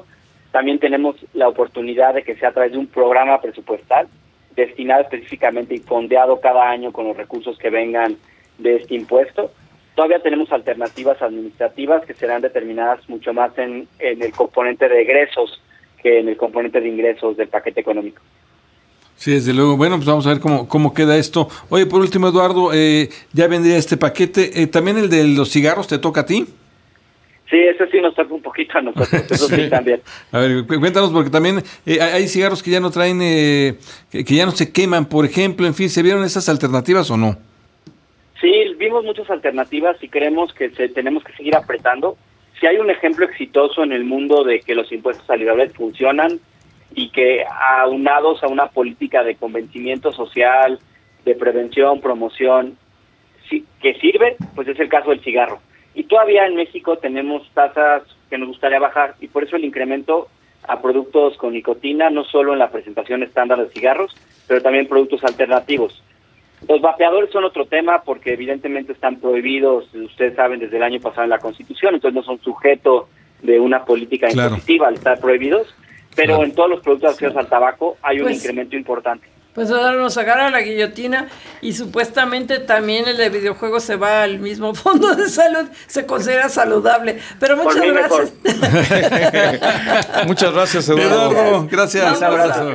S14: también tenemos la oportunidad de que sea a través de un programa presupuestal destinado específicamente y fondeado cada año con los recursos que vengan de este impuesto. Todavía tenemos alternativas administrativas que serán determinadas mucho más en el componente de egresos que en el componente de ingresos del paquete económico.
S6: Sí, desde luego. Bueno, pues vamos a ver cómo queda esto. Oye, por último, Eduardo, ya vendría este paquete. ¿También el de los cigarros te toca a ti?
S14: Sí, ese sí nos toca un poquito a nosotros, eso sí también.
S6: A ver, cuéntanos, porque también hay cigarros que ya no traen, que ya no se queman, por ejemplo, en fin, ¿se vieron esas alternativas o no?
S14: Sí, vimos muchas alternativas y creemos que tenemos que seguir apretando. Si hay un ejemplo exitoso en el mundo de que los impuestos saludables funcionan y que aunados a una política de convencimiento social, de prevención, promoción, que sirve, pues es el caso del cigarro. Y todavía en México tenemos tasas que nos gustaría bajar y por eso el incremento a productos con nicotina, no solo en la presentación estándar de cigarros, pero también productos alternativos. Los vapeadores son otro tema porque evidentemente están prohibidos, ustedes saben, desde el año pasado en la Constitución, entonces no son sujeto de una política impositiva al estar prohibidos, pero en todos los productos asociados al tabaco hay un incremento importante.
S4: Pues ahora nos agarra la guillotina y supuestamente también el de videojuegos se va al mismo fondo de salud, se considera saludable. Pero muchas gracias.
S5: Muchas gracias, Eduardo.
S6: Gracias.
S14: Un abrazo.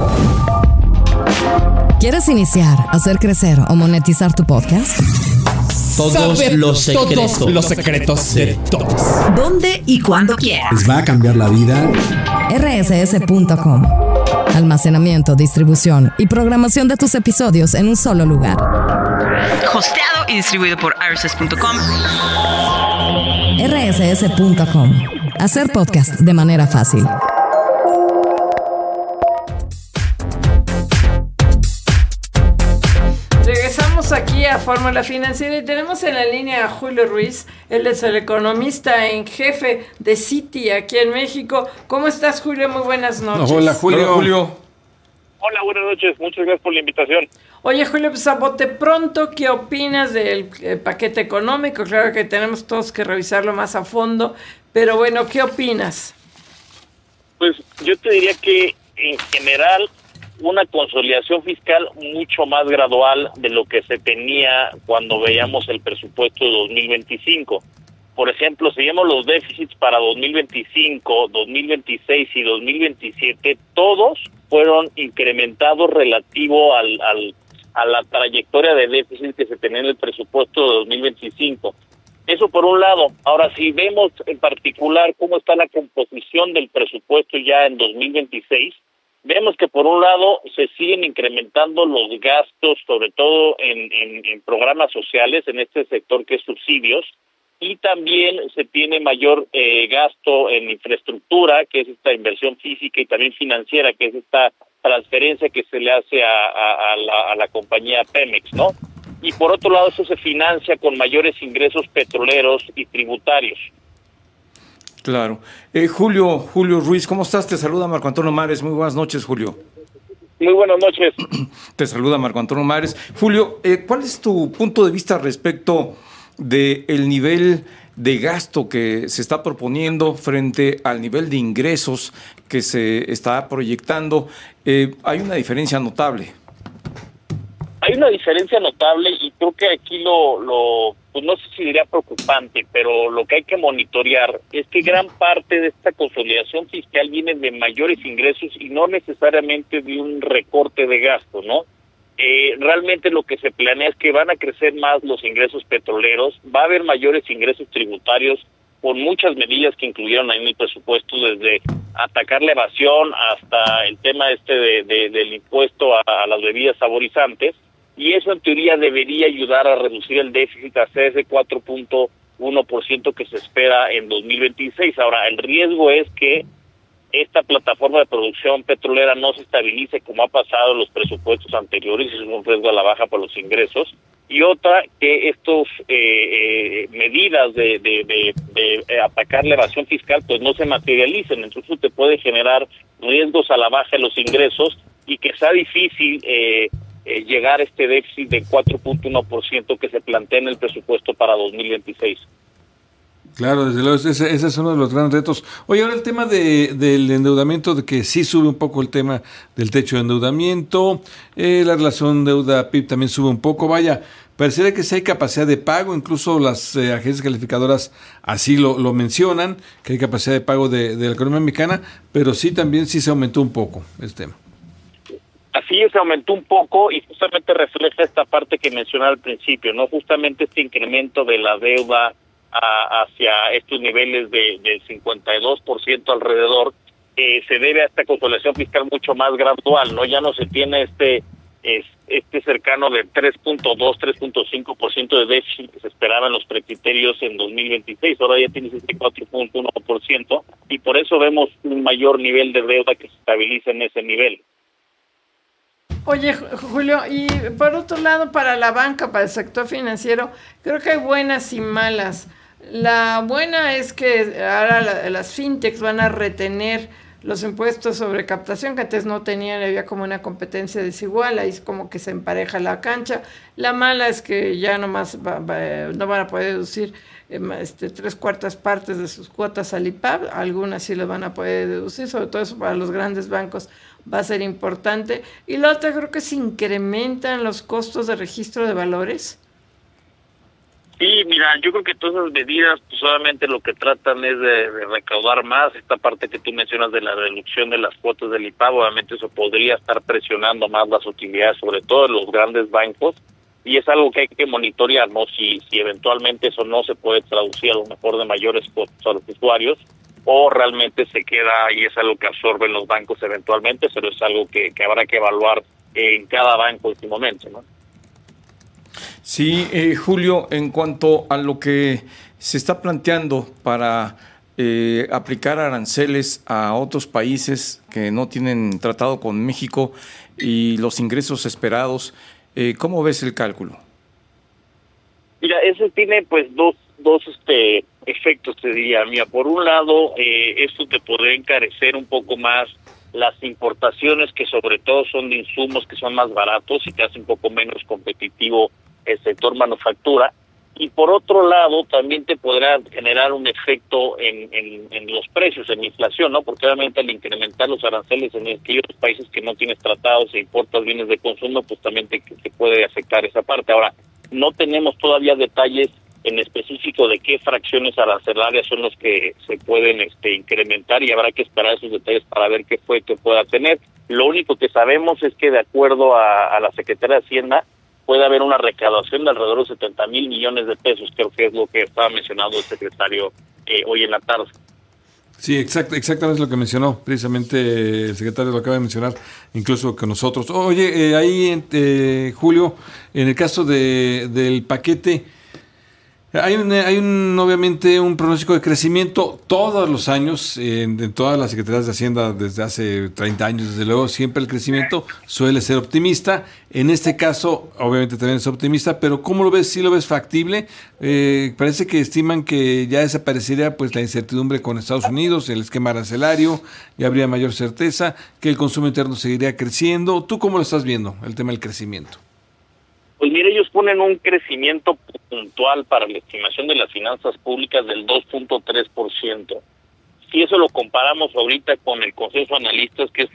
S2: ¿Quieres iniciar, hacer crecer o monetizar tu podcast?
S11: Todos los secretos.
S15: Todos los secretos de todos.
S16: ¿Dónde y cuándo quieras?
S12: ¿Les va a cambiar la vida?
S2: rss.com. Almacenamiento, distribución y programación de tus episodios en un solo lugar.
S16: Hosteado y distribuido por rss.com.
S2: rss.com. Hacer podcast de manera fácil.
S4: Regresamos aquí a Fórmula Financiera y tenemos en la línea a Julio Ruiz, él es el economista en jefe de Citi aquí en México. ¿Cómo estás, Julio? Muy buenas noches.
S6: Hola, Julio.
S17: Hola, buenas noches. Muchas gracias por la invitación.
S4: Oye, Julio, pues a bote pronto, ¿qué opinas del paquete económico? Claro que tenemos todos que revisarlo más a fondo, pero bueno, ¿qué opinas?
S17: Pues yo te diría que en general una consolidación fiscal mucho más gradual de lo que se tenía cuando veíamos el presupuesto de 2025. Por ejemplo, si vemos los déficits para 2025, 2026 y 2027, todos fueron incrementados relativo a la trayectoria de déficit que se tenía en el presupuesto de 2025. Eso por un lado. Ahora, si vemos en particular cómo está la composición del presupuesto ya en 2026, vemos que por un lado se siguen incrementando los gastos, sobre todo en programas sociales, en este sector que es subsidios, y también se tiene mayor gasto en infraestructura, que es esta inversión física y también financiera, que es esta transferencia que se le hace a la compañía Pemex, ¿no? Y por otro lado eso se financia con mayores ingresos petroleros y tributarios.
S5: Claro. Julio Ruiz, ¿cómo estás? Te saluda Marco Antonio Mares. Muy buenas noches, Julio.
S17: Muy buenas noches.
S5: Te saluda Marco Antonio Mares. Julio, ¿cuál es tu punto de vista respecto del nivel de gasto que se está proponiendo frente al nivel de ingresos que se está proyectando? Hay una diferencia notable.
S17: Hay una diferencia notable y creo que aquí pues no sé si diría preocupante, pero lo que hay que monitorear es que gran parte de esta consolidación fiscal viene de mayores ingresos y no necesariamente de un recorte de gasto, ¿no? Realmente lo que se planea es que van a crecer más los ingresos petroleros, va a haber mayores ingresos tributarios con muchas medidas que incluyeron ahí en el presupuesto, desde atacar la evasión hasta el tema del impuesto a las bebidas saborizantes, y eso en teoría debería ayudar a reducir el déficit hacia ese 4.1% que se espera en 2026. Ahora, el riesgo es que esta plataforma de producción petrolera no se estabilice como ha pasado en los presupuestos anteriores, y es un riesgo a la baja para los ingresos. Y otra, que estos medidas de atacar la evasión fiscal pues no se materialicen, entonces te puede generar riesgos a la baja de los ingresos y que sea difícil llegar a este déficit de 4.1% que se plantea en el presupuesto para 2026.
S6: Claro, desde luego, ese es uno de los grandes retos. Oye, ahora el tema del endeudamiento, de que sí sube un poco el tema del techo de endeudamiento, la relación deuda-PIB también sube un poco, vaya, pareciera que sí hay capacidad de pago, incluso las agencias calificadoras así lo mencionan, que hay capacidad de pago de la economía mexicana, pero sí también sí se aumentó un poco este tema.
S17: Así es, aumentó un poco y justamente refleja esta parte que mencionaba al principio, ¿no? Justamente este incremento de la deuda hacia estos niveles del 52% alrededor, se debe a esta consolidación fiscal mucho más gradual, ¿no? Ya no se tiene este cercano de 3.5% de déficit que se esperaba en los precriterios en 2026, ahora ya tiene ese 4.1%, y por eso vemos un mayor nivel de deuda que se estabiliza en ese nivel.
S4: Oye, Julio, y por otro lado, para la banca, para el sector financiero, creo que hay buenas y malas. La buena es que ahora las fintechs van a retener los impuestos sobre captación, que antes no tenían, había como una competencia desigual, ahí es como que se empareja la cancha. La mala es que ya nomás no van a poder deducir 3/4 partes de sus cuotas al IPAB, algunas sí lo van a poder deducir, sobre todo eso para los grandes bancos va a ser importante. Y la otra, creo que se incrementan los costos de registro de valores.
S17: Sí, mira, yo creo que todas esas medidas pues, solamente lo que tratan es de recaudar más. Esta parte que tú mencionas de la reducción de las cuotas del IPAB, obviamente eso podría estar presionando más las utilidades, sobre todo en los grandes bancos, y es algo que hay que monitorear, ¿no? Si eventualmente eso no se puede traducir a lo mejor de mayores costos a los usuarios, o realmente se queda y es algo que absorben los bancos eventualmente, pero es algo que habrá que evaluar en cada banco en su momento, ¿no?
S5: Sí, Julio, en cuanto a lo que se está planteando para aplicar aranceles a otros países que no tienen tratado con México y los ingresos esperados, ¿cómo ves el cálculo?
S17: Mira, ese tiene pues dos efectos, te diría. Mira, por un lado, esto te podría encarecer un poco más las importaciones, que sobre todo son de insumos que son más baratos y te hace un poco menos competitivo el sector manufactura, y por otro lado también te podrá generar un efecto en los precios, en la inflación, ¿no? Porque obviamente al incrementar los aranceles en aquellos países que no tienes tratados e importas bienes de consumo, pues también te puede afectar esa parte. Ahora, no tenemos todavía detalles en específico de qué fracciones arancelarias son los que se pueden incrementar, y habrá que esperar esos detalles para ver qué pueda tener. Lo único que sabemos es que de acuerdo a la Secretaría de Hacienda, puede haber una recaudación de alrededor de 70,000 millones de pesos, creo que es lo que estaba mencionando el secretario hoy en la tarde.
S6: Sí, exactamente lo que mencionó, precisamente el secretario lo acaba de mencionar, incluso con nosotros. Oye, ahí, Julio, en el caso del paquete, hay obviamente un pronóstico de crecimiento todos los años, en todas las secretarías de Hacienda desde hace 30 años, desde luego, siempre el crecimiento suele ser optimista. En este caso, obviamente también es optimista, pero ¿cómo lo ves? ¿Sí lo ves factible? Parece que estiman que ya desaparecería pues la incertidumbre con Estados Unidos, el esquema arancelario, ya habría mayor certeza, que el consumo interno seguiría creciendo. ¿Tú cómo lo estás viendo, el tema del crecimiento?
S17: Pues mire, ellos ponen un crecimiento puntual para la estimación de las finanzas públicas del 2.3%. Si eso lo comparamos ahorita con el consenso de analistas, que es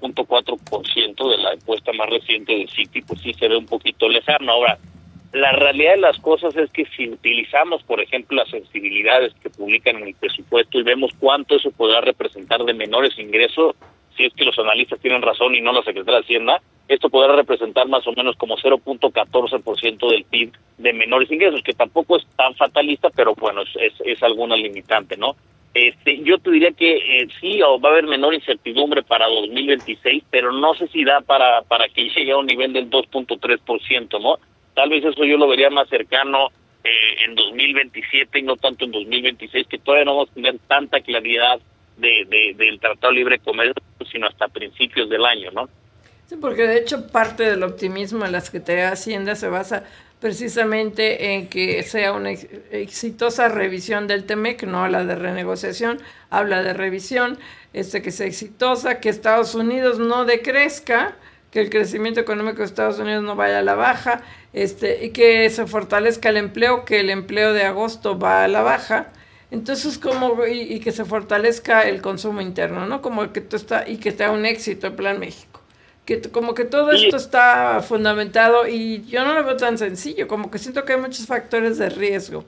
S17: 1.4% de la encuesta más reciente de Citi, pues sí se ve un poquito lejano. Ahora, la realidad de las cosas es que si utilizamos, por ejemplo, las sensibilidades que publican en el presupuesto y vemos cuánto eso podrá representar de menores ingresos, si es que los analistas tienen razón y no la Secretaría de Hacienda, esto podrá representar más o menos como 0.14% del PIB de menores ingresos, que tampoco es tan fatalista, pero bueno, es alguna limitante, ¿no? Yo te diría que sí, va a haber menor incertidumbre para 2026, pero no sé si da para que llegue a un nivel del 2.3%, ¿no? Tal vez eso yo lo vería más cercano en 2027 y no tanto en 2026, que todavía no vamos a tener tanta claridad del Tratado de Libre Comercio, sino hasta principios del año, ¿no?
S4: Sí, porque de hecho parte del optimismo de la Secretaría de Hacienda se basa precisamente en que sea una exitosa revisión del TEMEC, no habla de renegociación, habla de revisión, que sea exitosa, que Estados Unidos no decrezca, que el crecimiento económico de Estados Unidos no vaya a la baja, y que se fortalezca el empleo, que el empleo de agosto va a la baja, Entonces, como y que se fortalezca el consumo interno, ¿no? Como que y que sea un éxito el Plan México. Que como que todo esto está fundamentado y yo no lo veo tan sencillo, como que siento que hay muchos factores de riesgo.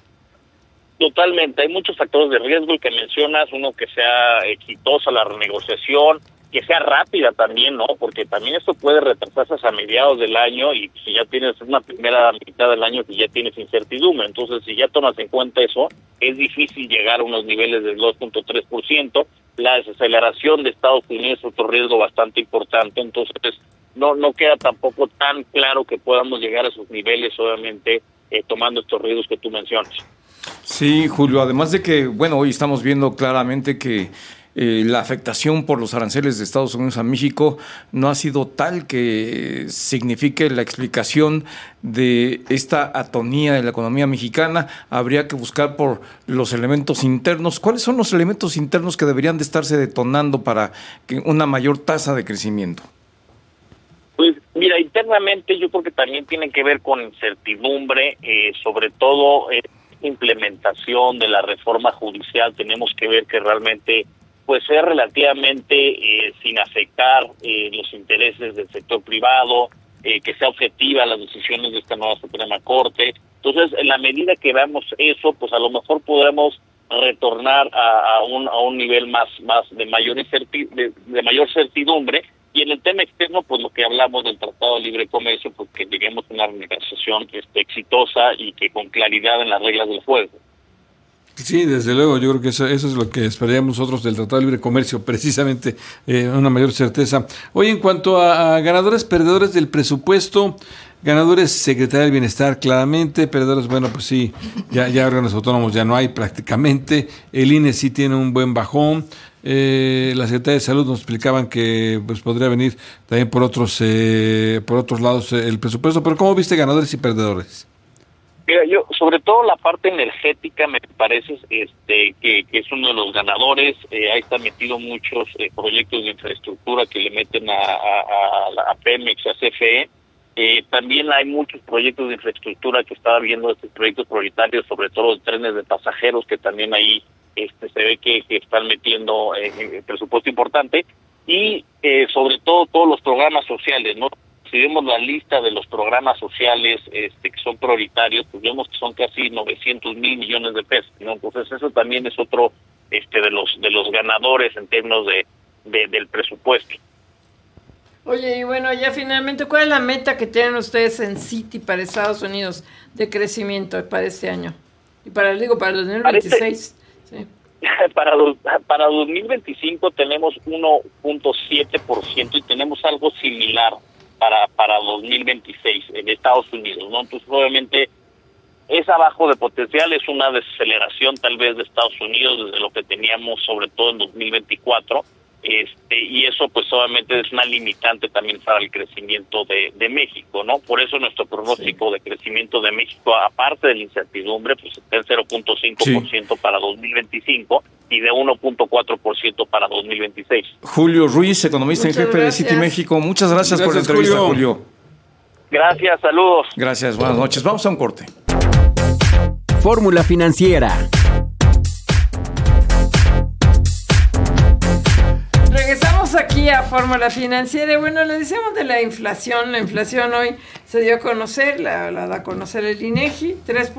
S17: Totalmente, hay muchos factores de riesgo que mencionas, uno que sea exitosa la renegociación, que sea rápida también, ¿no? Porque también esto puede retrasarse hasta mediados del año y si ya tienes una primera mitad del año que ya tienes incertidumbre, entonces si ya tomas en cuenta eso, es difícil llegar a unos niveles del 2.3%, la desaceleración de Estados Unidos es otro riesgo bastante importante, entonces no queda tampoco tan claro que podamos llegar a esos niveles, obviamente, tomando estos riesgos que tú mencionas.
S5: Sí, Julio, además de que, bueno, hoy estamos viendo claramente que la afectación por los aranceles de Estados Unidos a México no ha sido tal que signifique la explicación de esta atonía de la economía mexicana. Habría que buscar por los elementos internos. ¿Cuáles son los elementos internos que deberían de estarse detonando para que una mayor tasa de crecimiento?
S17: Pues mira, internamente yo creo que también tiene que ver con incertidumbre, sobre todo implementación de la reforma judicial. Tenemos que ver que realmente pues sea relativamente sin afectar los intereses del sector privado, que sea objetiva las decisiones de esta nueva Suprema Corte. Entonces, en la medida que veamos eso, pues a lo mejor podremos retornar a un nivel más de mayor certidumbre. Y en el tema externo, pues lo que hablamos del Tratado de Libre Comercio, pues que lleguemos a una renegociación exitosa y que con claridad en las reglas del juego.
S6: Sí, desde luego, yo creo que eso es lo que esperaríamos nosotros del Tratado de Libre Comercio, precisamente una mayor certeza. Oye, en cuanto a ganadores, perdedores del presupuesto, ganadores Secretaría del Bienestar, claramente, perdedores, bueno, pues sí, ya órganos autónomos ya no hay prácticamente, el INE sí tiene un buen bajón, la Secretaría de Salud nos explicaban que pues podría venir también por otros lados el presupuesto, pero ¿cómo viste ganadores y perdedores?
S17: Mira, yo, sobre todo la parte energética me parece que es uno de los ganadores. Ahí están metidos muchos proyectos de infraestructura que le meten a Pemex, a CFE. También hay muchos proyectos de infraestructura que estaba viendo, estos proyectos prioritarios, sobre todo de trenes de pasajeros, que también ahí se ve que están metiendo presupuesto importante. Y sobre todo todos los programas sociales, ¿no? Si vemos la lista de los programas sociales que son prioritarios, pues vemos que son casi 900 mil millones de pesos, ¿no? Entonces eso también es otro de los ganadores en términos del presupuesto.
S4: Oye, y bueno, ya finalmente, ¿cuál es la meta que tienen ustedes en Citi para Estados Unidos de crecimiento para este año? Y para el 2026. Sí.
S17: Para 2025 tenemos 1.7% y tenemos algo similar para 2026 en Estados Unidos, ¿no? Entonces, obviamente, es abajo de potencial, es una desaceleración tal vez de Estados Unidos desde lo que teníamos, sobre todo en 2024, y eso pues obviamente es una limitante también para el crecimiento de México, ¿no? Por eso nuestro pronóstico de crecimiento de México, aparte de la incertidumbre, pues está en 0.5% para 2025 y de 1.4% para 2026.
S5: Julio Ruiz, economista en jefe de Citi México, muchas gracias por la entrevista, Julio.
S17: Gracias, saludos.
S5: Gracias, buenas noches. Vamos a un corte.
S3: Fórmula Financiera.
S4: Regresamos aquí a Fórmula Financiera. Bueno, le decíamos de la inflación. La inflación hoy se dio a conocer, la da a conocer el INEGI,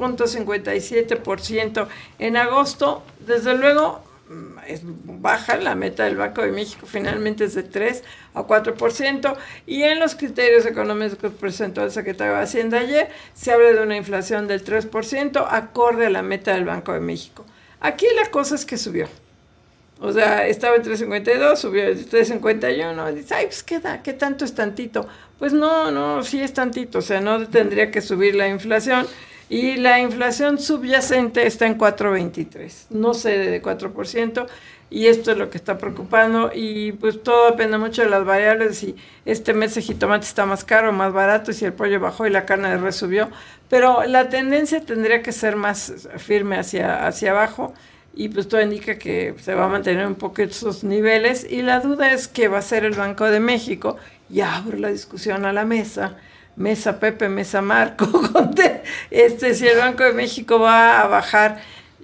S4: 3.57% en agosto. Desde luego, es baja la meta del Banco de México, finalmente es de 3 a 4%. Y en los criterios económicos que presentó el secretario de Hacienda ayer, se habla de una inflación del 3%, acorde a la meta del Banco de México. Aquí la cosa es que subió. O sea, estaba en 3.52, subió a 3.51, dice, ay, pues ¿qué tanto es tantito? Pues no, sí es tantito, o sea, no tendría que subir la inflación, y la inflación subyacente está en 4.23, no cede de 4%, y esto es lo que está preocupando, y pues todo depende mucho de las variables, si este mes el jitomate está más caro o más barato, y si el pollo bajó y la carne de res subió, pero la tendencia tendría que ser más firme hacia abajo, y pues todo indica que se va a mantener un poco esos niveles, y la duda es qué va a hacer el Banco de México. Y abro la discusión a la mesa Pepe, mesa Marco, si el Banco de México va a bajar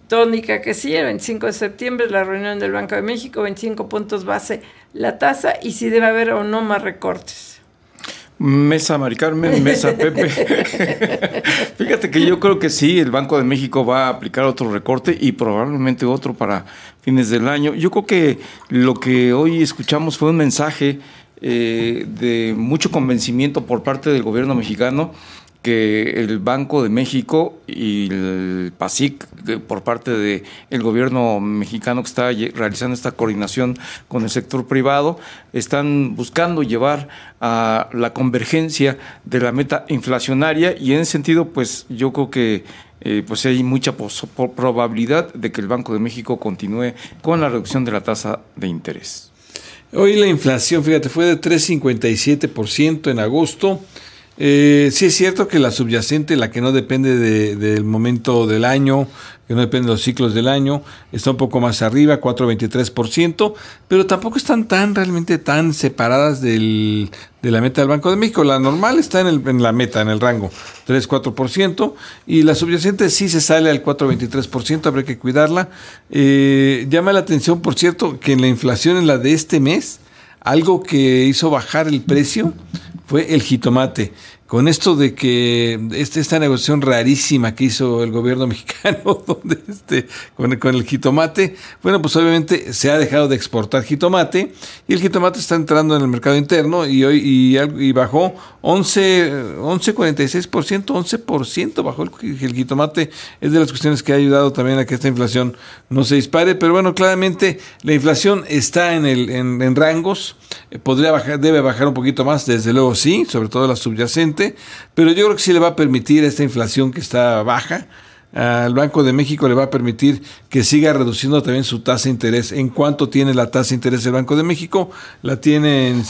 S4: tónica que sí, el 25 de septiembre la reunión del Banco de México, 25 puntos base la tasa, y si debe haber o no más recortes.
S5: Mesa Mari Carmen, mesa Pepe. Fíjate que yo creo que sí, el Banco de México va a aplicar otro recorte y probablemente otro para fines del año. Yo creo que lo que hoy escuchamos fue un mensaje de mucho convencimiento por parte del gobierno mexicano, que el Banco de México y el PASIC, por parte del gobierno mexicano que está realizando esta coordinación con el sector privado, están buscando llevar a la convergencia de la meta inflacionaria, y en ese sentido, pues yo creo que pues hay mucha probabilidad de que el Banco de México continúe con la reducción de la tasa de interés.
S6: Hoy la inflación, fíjate, fue de 3.57% en agosto. Sí es cierto que la subyacente, la que no depende del momento del año, que no depende de los ciclos del año, está un poco más arriba, 4.23%, pero tampoco están realmente tan separadas de la meta del Banco de México. La normal está en la meta, en el rango 3-4%, y la subyacente sí se sale al 4.23%, habrá que cuidarla. Llama la atención, por cierto, que en la inflación, en la de este mes, algo que hizo bajar el precio fue el jitomate. Con esto de que esta negociación rarísima que hizo el gobierno mexicano donde con el jitomate, bueno, pues obviamente se ha dejado de exportar jitomate y el jitomate está entrando en el mercado interno y hoy bajó 11.46%, 11% bajó el jitomate. Es de las cuestiones que ha ayudado también a que esta inflación no se dispare, pero bueno, claramente la inflación está en rangos, podría bajar, debe bajar un poquito más, desde luego sí, sobre todo la subyacente, pero yo creo que sí le va a permitir esta inflación que está baja. Al Banco de México le va a permitir que siga reduciendo también su tasa de interés. ¿En cuánto tiene la tasa de interés del Banco de México? La tiene en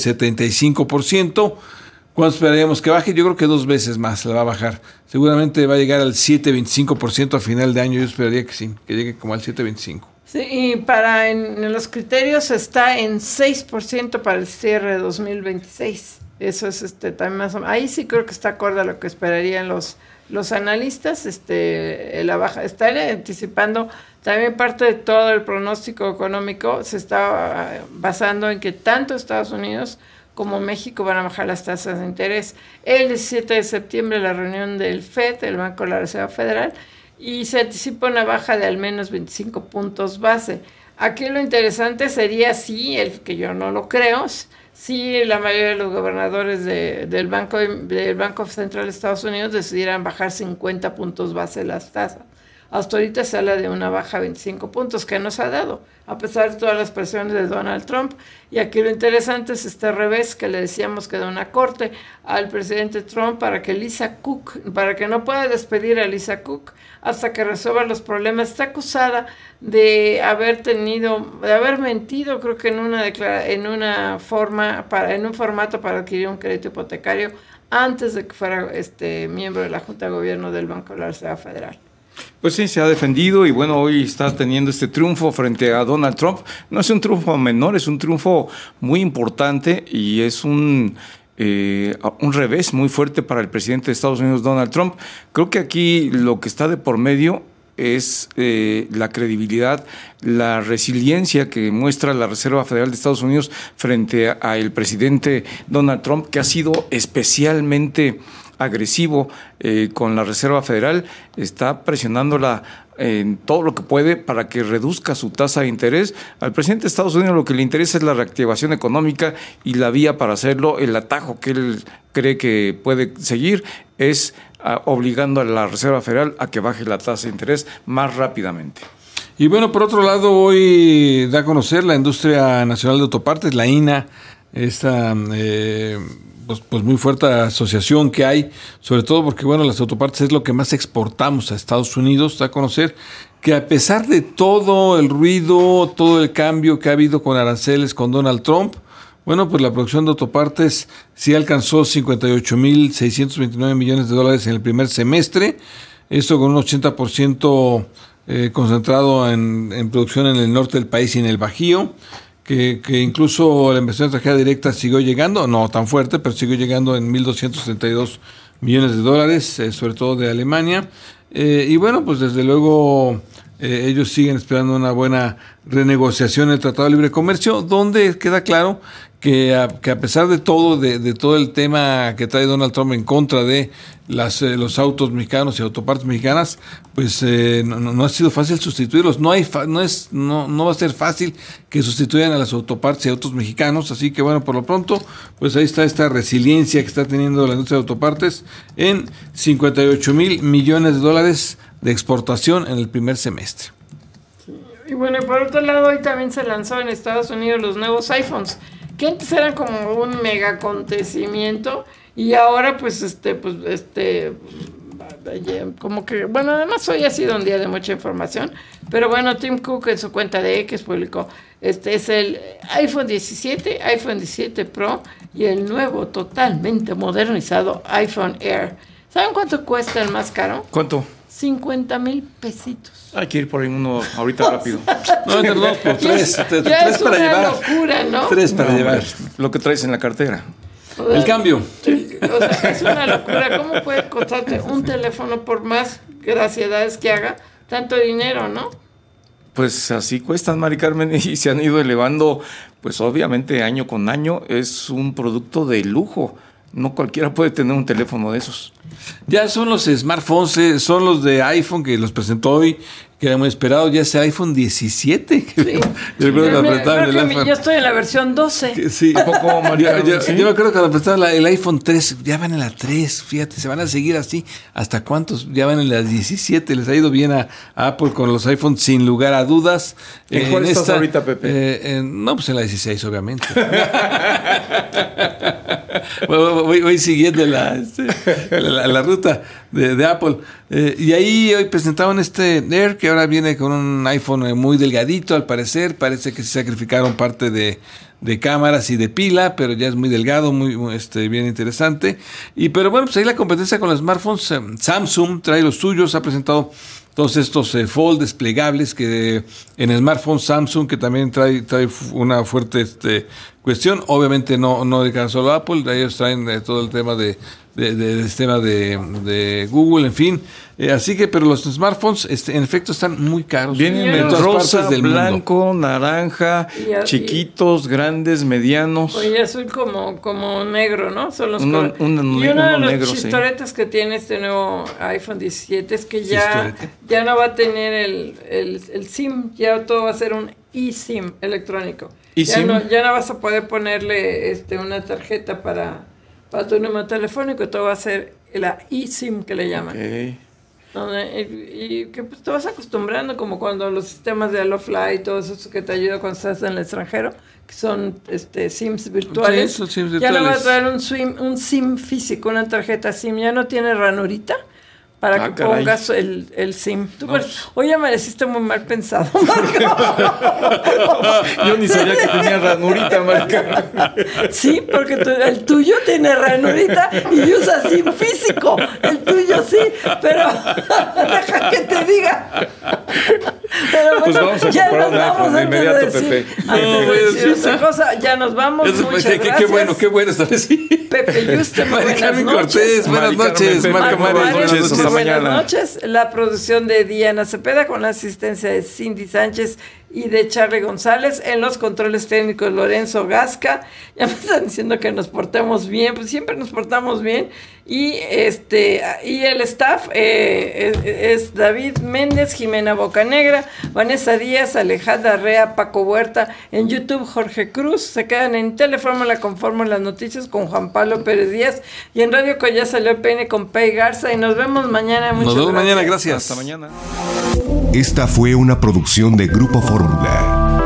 S6: 7.75%. ¿Cuánto esperaríamos que baje? Yo creo que 2 veces más la va a bajar. Seguramente va a llegar al 7.25% a final de año. Yo esperaría que sí, que llegue como al 7.25%.
S4: Sí, y en los criterios está en 6% para el cierre de 2026. Eso es también más o menos. Ahí sí creo que está acorde a lo que esperarían los analistas. La baja están anticipando también parte de todo el pronóstico económico se está basando en que tanto Estados Unidos como México van a bajar las tasas de interés. El 17 de septiembre la reunión del FED, el Banco de la Reserva Federal, y se anticipa una baja de al menos 25 puntos base. Aquí lo interesante sería el que yo no lo creo, si la mayoría de los gobernadores del Banco Central de Estados Unidos decidieran bajar 50 puntos base las tasas. Hasta ahorita se habla de una baja de 25 puntos que no se ha dado, a pesar de todas las presiones de Donald Trump. Y aquí lo interesante es este revés que le decíamos que da una corte al presidente Trump para que no pueda despedir a Lisa Cook hasta que resuelva los problemas. Está acusada de haber mentido, creo que en un formato para adquirir un crédito hipotecario antes de que fuera miembro de la Junta de Gobierno del Banco de la Reserva Federal.
S5: Pues sí, se ha defendido y bueno, hoy está teniendo este triunfo frente a Donald Trump. No es un triunfo menor, es un triunfo muy importante y es un revés muy fuerte para el presidente de Estados Unidos, Donald Trump. Creo que aquí lo que está de por medio es la credibilidad, la resiliencia que muestra la Reserva Federal de Estados Unidos frente al presidente Donald Trump, que ha sido especialmente agresivo con la Reserva Federal, está presionándola en todo lo que puede para que reduzca su tasa de interés. Al presidente de Estados Unidos lo que le interesa es la reactivación económica y la vía para hacerlo, el atajo que él cree que puede seguir es obligando a la Reserva Federal a que baje la tasa de interés más rápidamente.
S6: Y bueno, por otro lado, hoy da a conocer la Industria Nacional de Autopartes, la INA, esta pues muy fuerte asociación que hay, sobre todo porque bueno, las autopartes es lo que más exportamos a Estados Unidos. Da a conocer que a pesar de todo el ruido, todo el cambio que ha habido con aranceles con Donald Trump, bueno, pues la producción de autopartes sí alcanzó $58,629 millones en el primer semestre, esto con un 80% concentrado en producción en el norte del país y en el Bajío. Que incluso la inversión extranjera directa siguió llegando, no tan fuerte, pero siguió llegando en $1,232 millones, sobre todo de Alemania. Y bueno, pues desde luego ellos siguen esperando una buena renegociación del Tratado de Libre Comercio, donde queda claro que a pesar de todo, de todo el tema que trae Donald Trump en contra de los autos mexicanos y autopartes mexicanas, pues no ha sido fácil sustituirlos. No va a ser fácil que sustituyan a las autopartes y autos mexicanos. Así que bueno, por lo pronto, pues ahí está esta resiliencia que está teniendo la industria de autopartes en $58,000 millones de exportación en el primer semestre.
S4: Y bueno, y por otro lado, hoy también se lanzó en Estados Unidos los nuevos iPhones, que antes eran como un mega acontecimiento y ahora como que, bueno, además hoy ha sido un día de mucha información, pero bueno, Tim Cook en su cuenta de X publicó, es el iPhone 17, iPhone 17 Pro y el nuevo totalmente modernizado iPhone Air. ¿Saben cuánto cuesta el más caro?
S5: ¿Cuánto?
S4: 50,000 pesitos.
S5: Hay que ir por ahí uno ahorita rápido.
S6: No, entre dos por tres.
S4: Ya
S6: Tres
S4: es
S6: para
S4: una
S6: llevar.
S4: locura, ¿no?
S6: Tres para llevar.
S5: Lo que traes en la cartera.
S6: El cambio.
S4: O sea, es una locura. ¿Cómo puede costarte un teléfono por más graciedades que haga tanto dinero, no?
S5: Pues así cuestan, Mari Carmen, y se han ido elevando, pues obviamente año con año. Es un producto de lujo. No cualquiera puede tener un teléfono de esos.
S6: Ya son los smartphones, son los de iPhone que los presentó hoy, que hemos esperado, ya es el iPhone 17.
S4: Sí.
S6: Yo recuerdo que apretaban el iPhone.
S4: Yo estoy en la versión 12.
S6: Sí.
S5: ¿A poco, María?
S6: Yo me acuerdo que cuando prestaban el iPhone 3, ya van en la 3, fíjate, se van a seguir así. ¿Hasta cuántos? Ya van en las 17. Les ha ido bien a Apple con los iPhones, sin lugar a dudas.
S5: ¿En cuál estás ahorita, Pepe?
S6: No, pues en la 16, obviamente. Voy siguiendo la ruta de Apple. Y ahí hoy presentaban este Air, que ahora viene con un iPhone muy delgadito, al parecer. Parece que se sacrificaron parte de cámaras y de pila, pero ya es muy delgado, muy bien interesante. Pero bueno, pues ahí la competencia con los smartphones. Samsung trae los suyos, ha presentado todos estos fold desplegables que en smartphones Samsung, que también trae una fuerte cuestión. Obviamente no dedican solo a Apple, ellos traen todo el tema del sistema de Google, en fin. Así que, pero los smartphones en efecto están muy caros.
S5: Vienen en rosa, blanco, naranja, chiquitos, grandes, medianos.
S4: Oye, azul como negro, ¿no? Son los
S5: uno
S4: y uno de los
S5: negro,
S4: chistoretes que tiene este nuevo iPhone 17 es que ya no va a tener el SIM, ya todo va a ser un eSIM electrónico. Ya no vas a poder ponerle una tarjeta para tu número telefónico, todo va a ser la eSIM que le llaman.
S5: Okay.
S4: Y que pues te vas acostumbrando, como cuando los sistemas de HelloFly y todo eso que te ayuda cuando estás en el extranjero, que son SIMs virtuales.
S6: Sí, SIMs virtuales.
S4: Ya no va a traer un SIM físico, una tarjeta SIM, ya no tiene ranurita para que pongas el SIM. Hoy amaneciste muy mal pensado, Marco.
S5: Yo ni sabía que tenía ranurita, Marco.
S4: Sí, porque el tuyo tiene ranurita y usa SIM físico. El tuyo sí, pero deja que te diga. Pero bueno,
S5: pues vamos a
S4: ya
S5: comprar
S4: nos vamos
S5: de inmediato, Pepe.
S4: Ya nos vamos. Muchas gracias.
S6: Qué bueno esta vez, sí.
S4: Pepe Yuste,
S6: Mari Cortés, buenas noches.
S4: Buenas noches. La producción de Diana Cepeda con la asistencia de Cindy Sánchez y de Charlie González. En los controles técnicos, Lorenzo Gasca. Ya me están diciendo que nos portemos bien, pues siempre nos portamos bien. Y el staff es David Méndez, Jimena Bocanegra, Vanessa Díaz, Alejandra Rea, Paco Huerta. En YouTube, Jorge Cruz. Se quedan en Telefórmula con Fórmula Noticias con Juan Pablo Pérez Díaz. Y en Radio ya salió el PN con Pei Garza. Y nos vemos mañana.
S6: Nos vemos mañana, gracias.
S5: Hasta mañana.
S18: Esta fue una producción de Grupo Fórmula.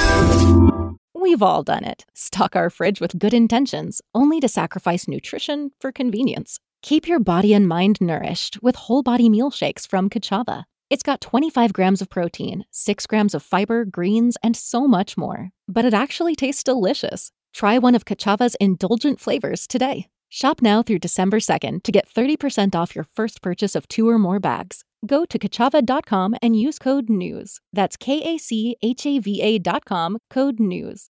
S1: We've all done it. Stock our fridge with good intentions, only to sacrifice nutrition for convenience. Keep your body and mind nourished with whole body meal shakes from Kachava. It's got 25 grams of protein, 6 grams of fiber, greens, and so much more. But it actually tastes delicious. Try one of Kachava's indulgent flavors today. Shop now through December 2nd to get 30% off your first purchase of 2 or more bags. Go to kachava.com and use code NEWS. That's KACHAVA.com, code NEWS.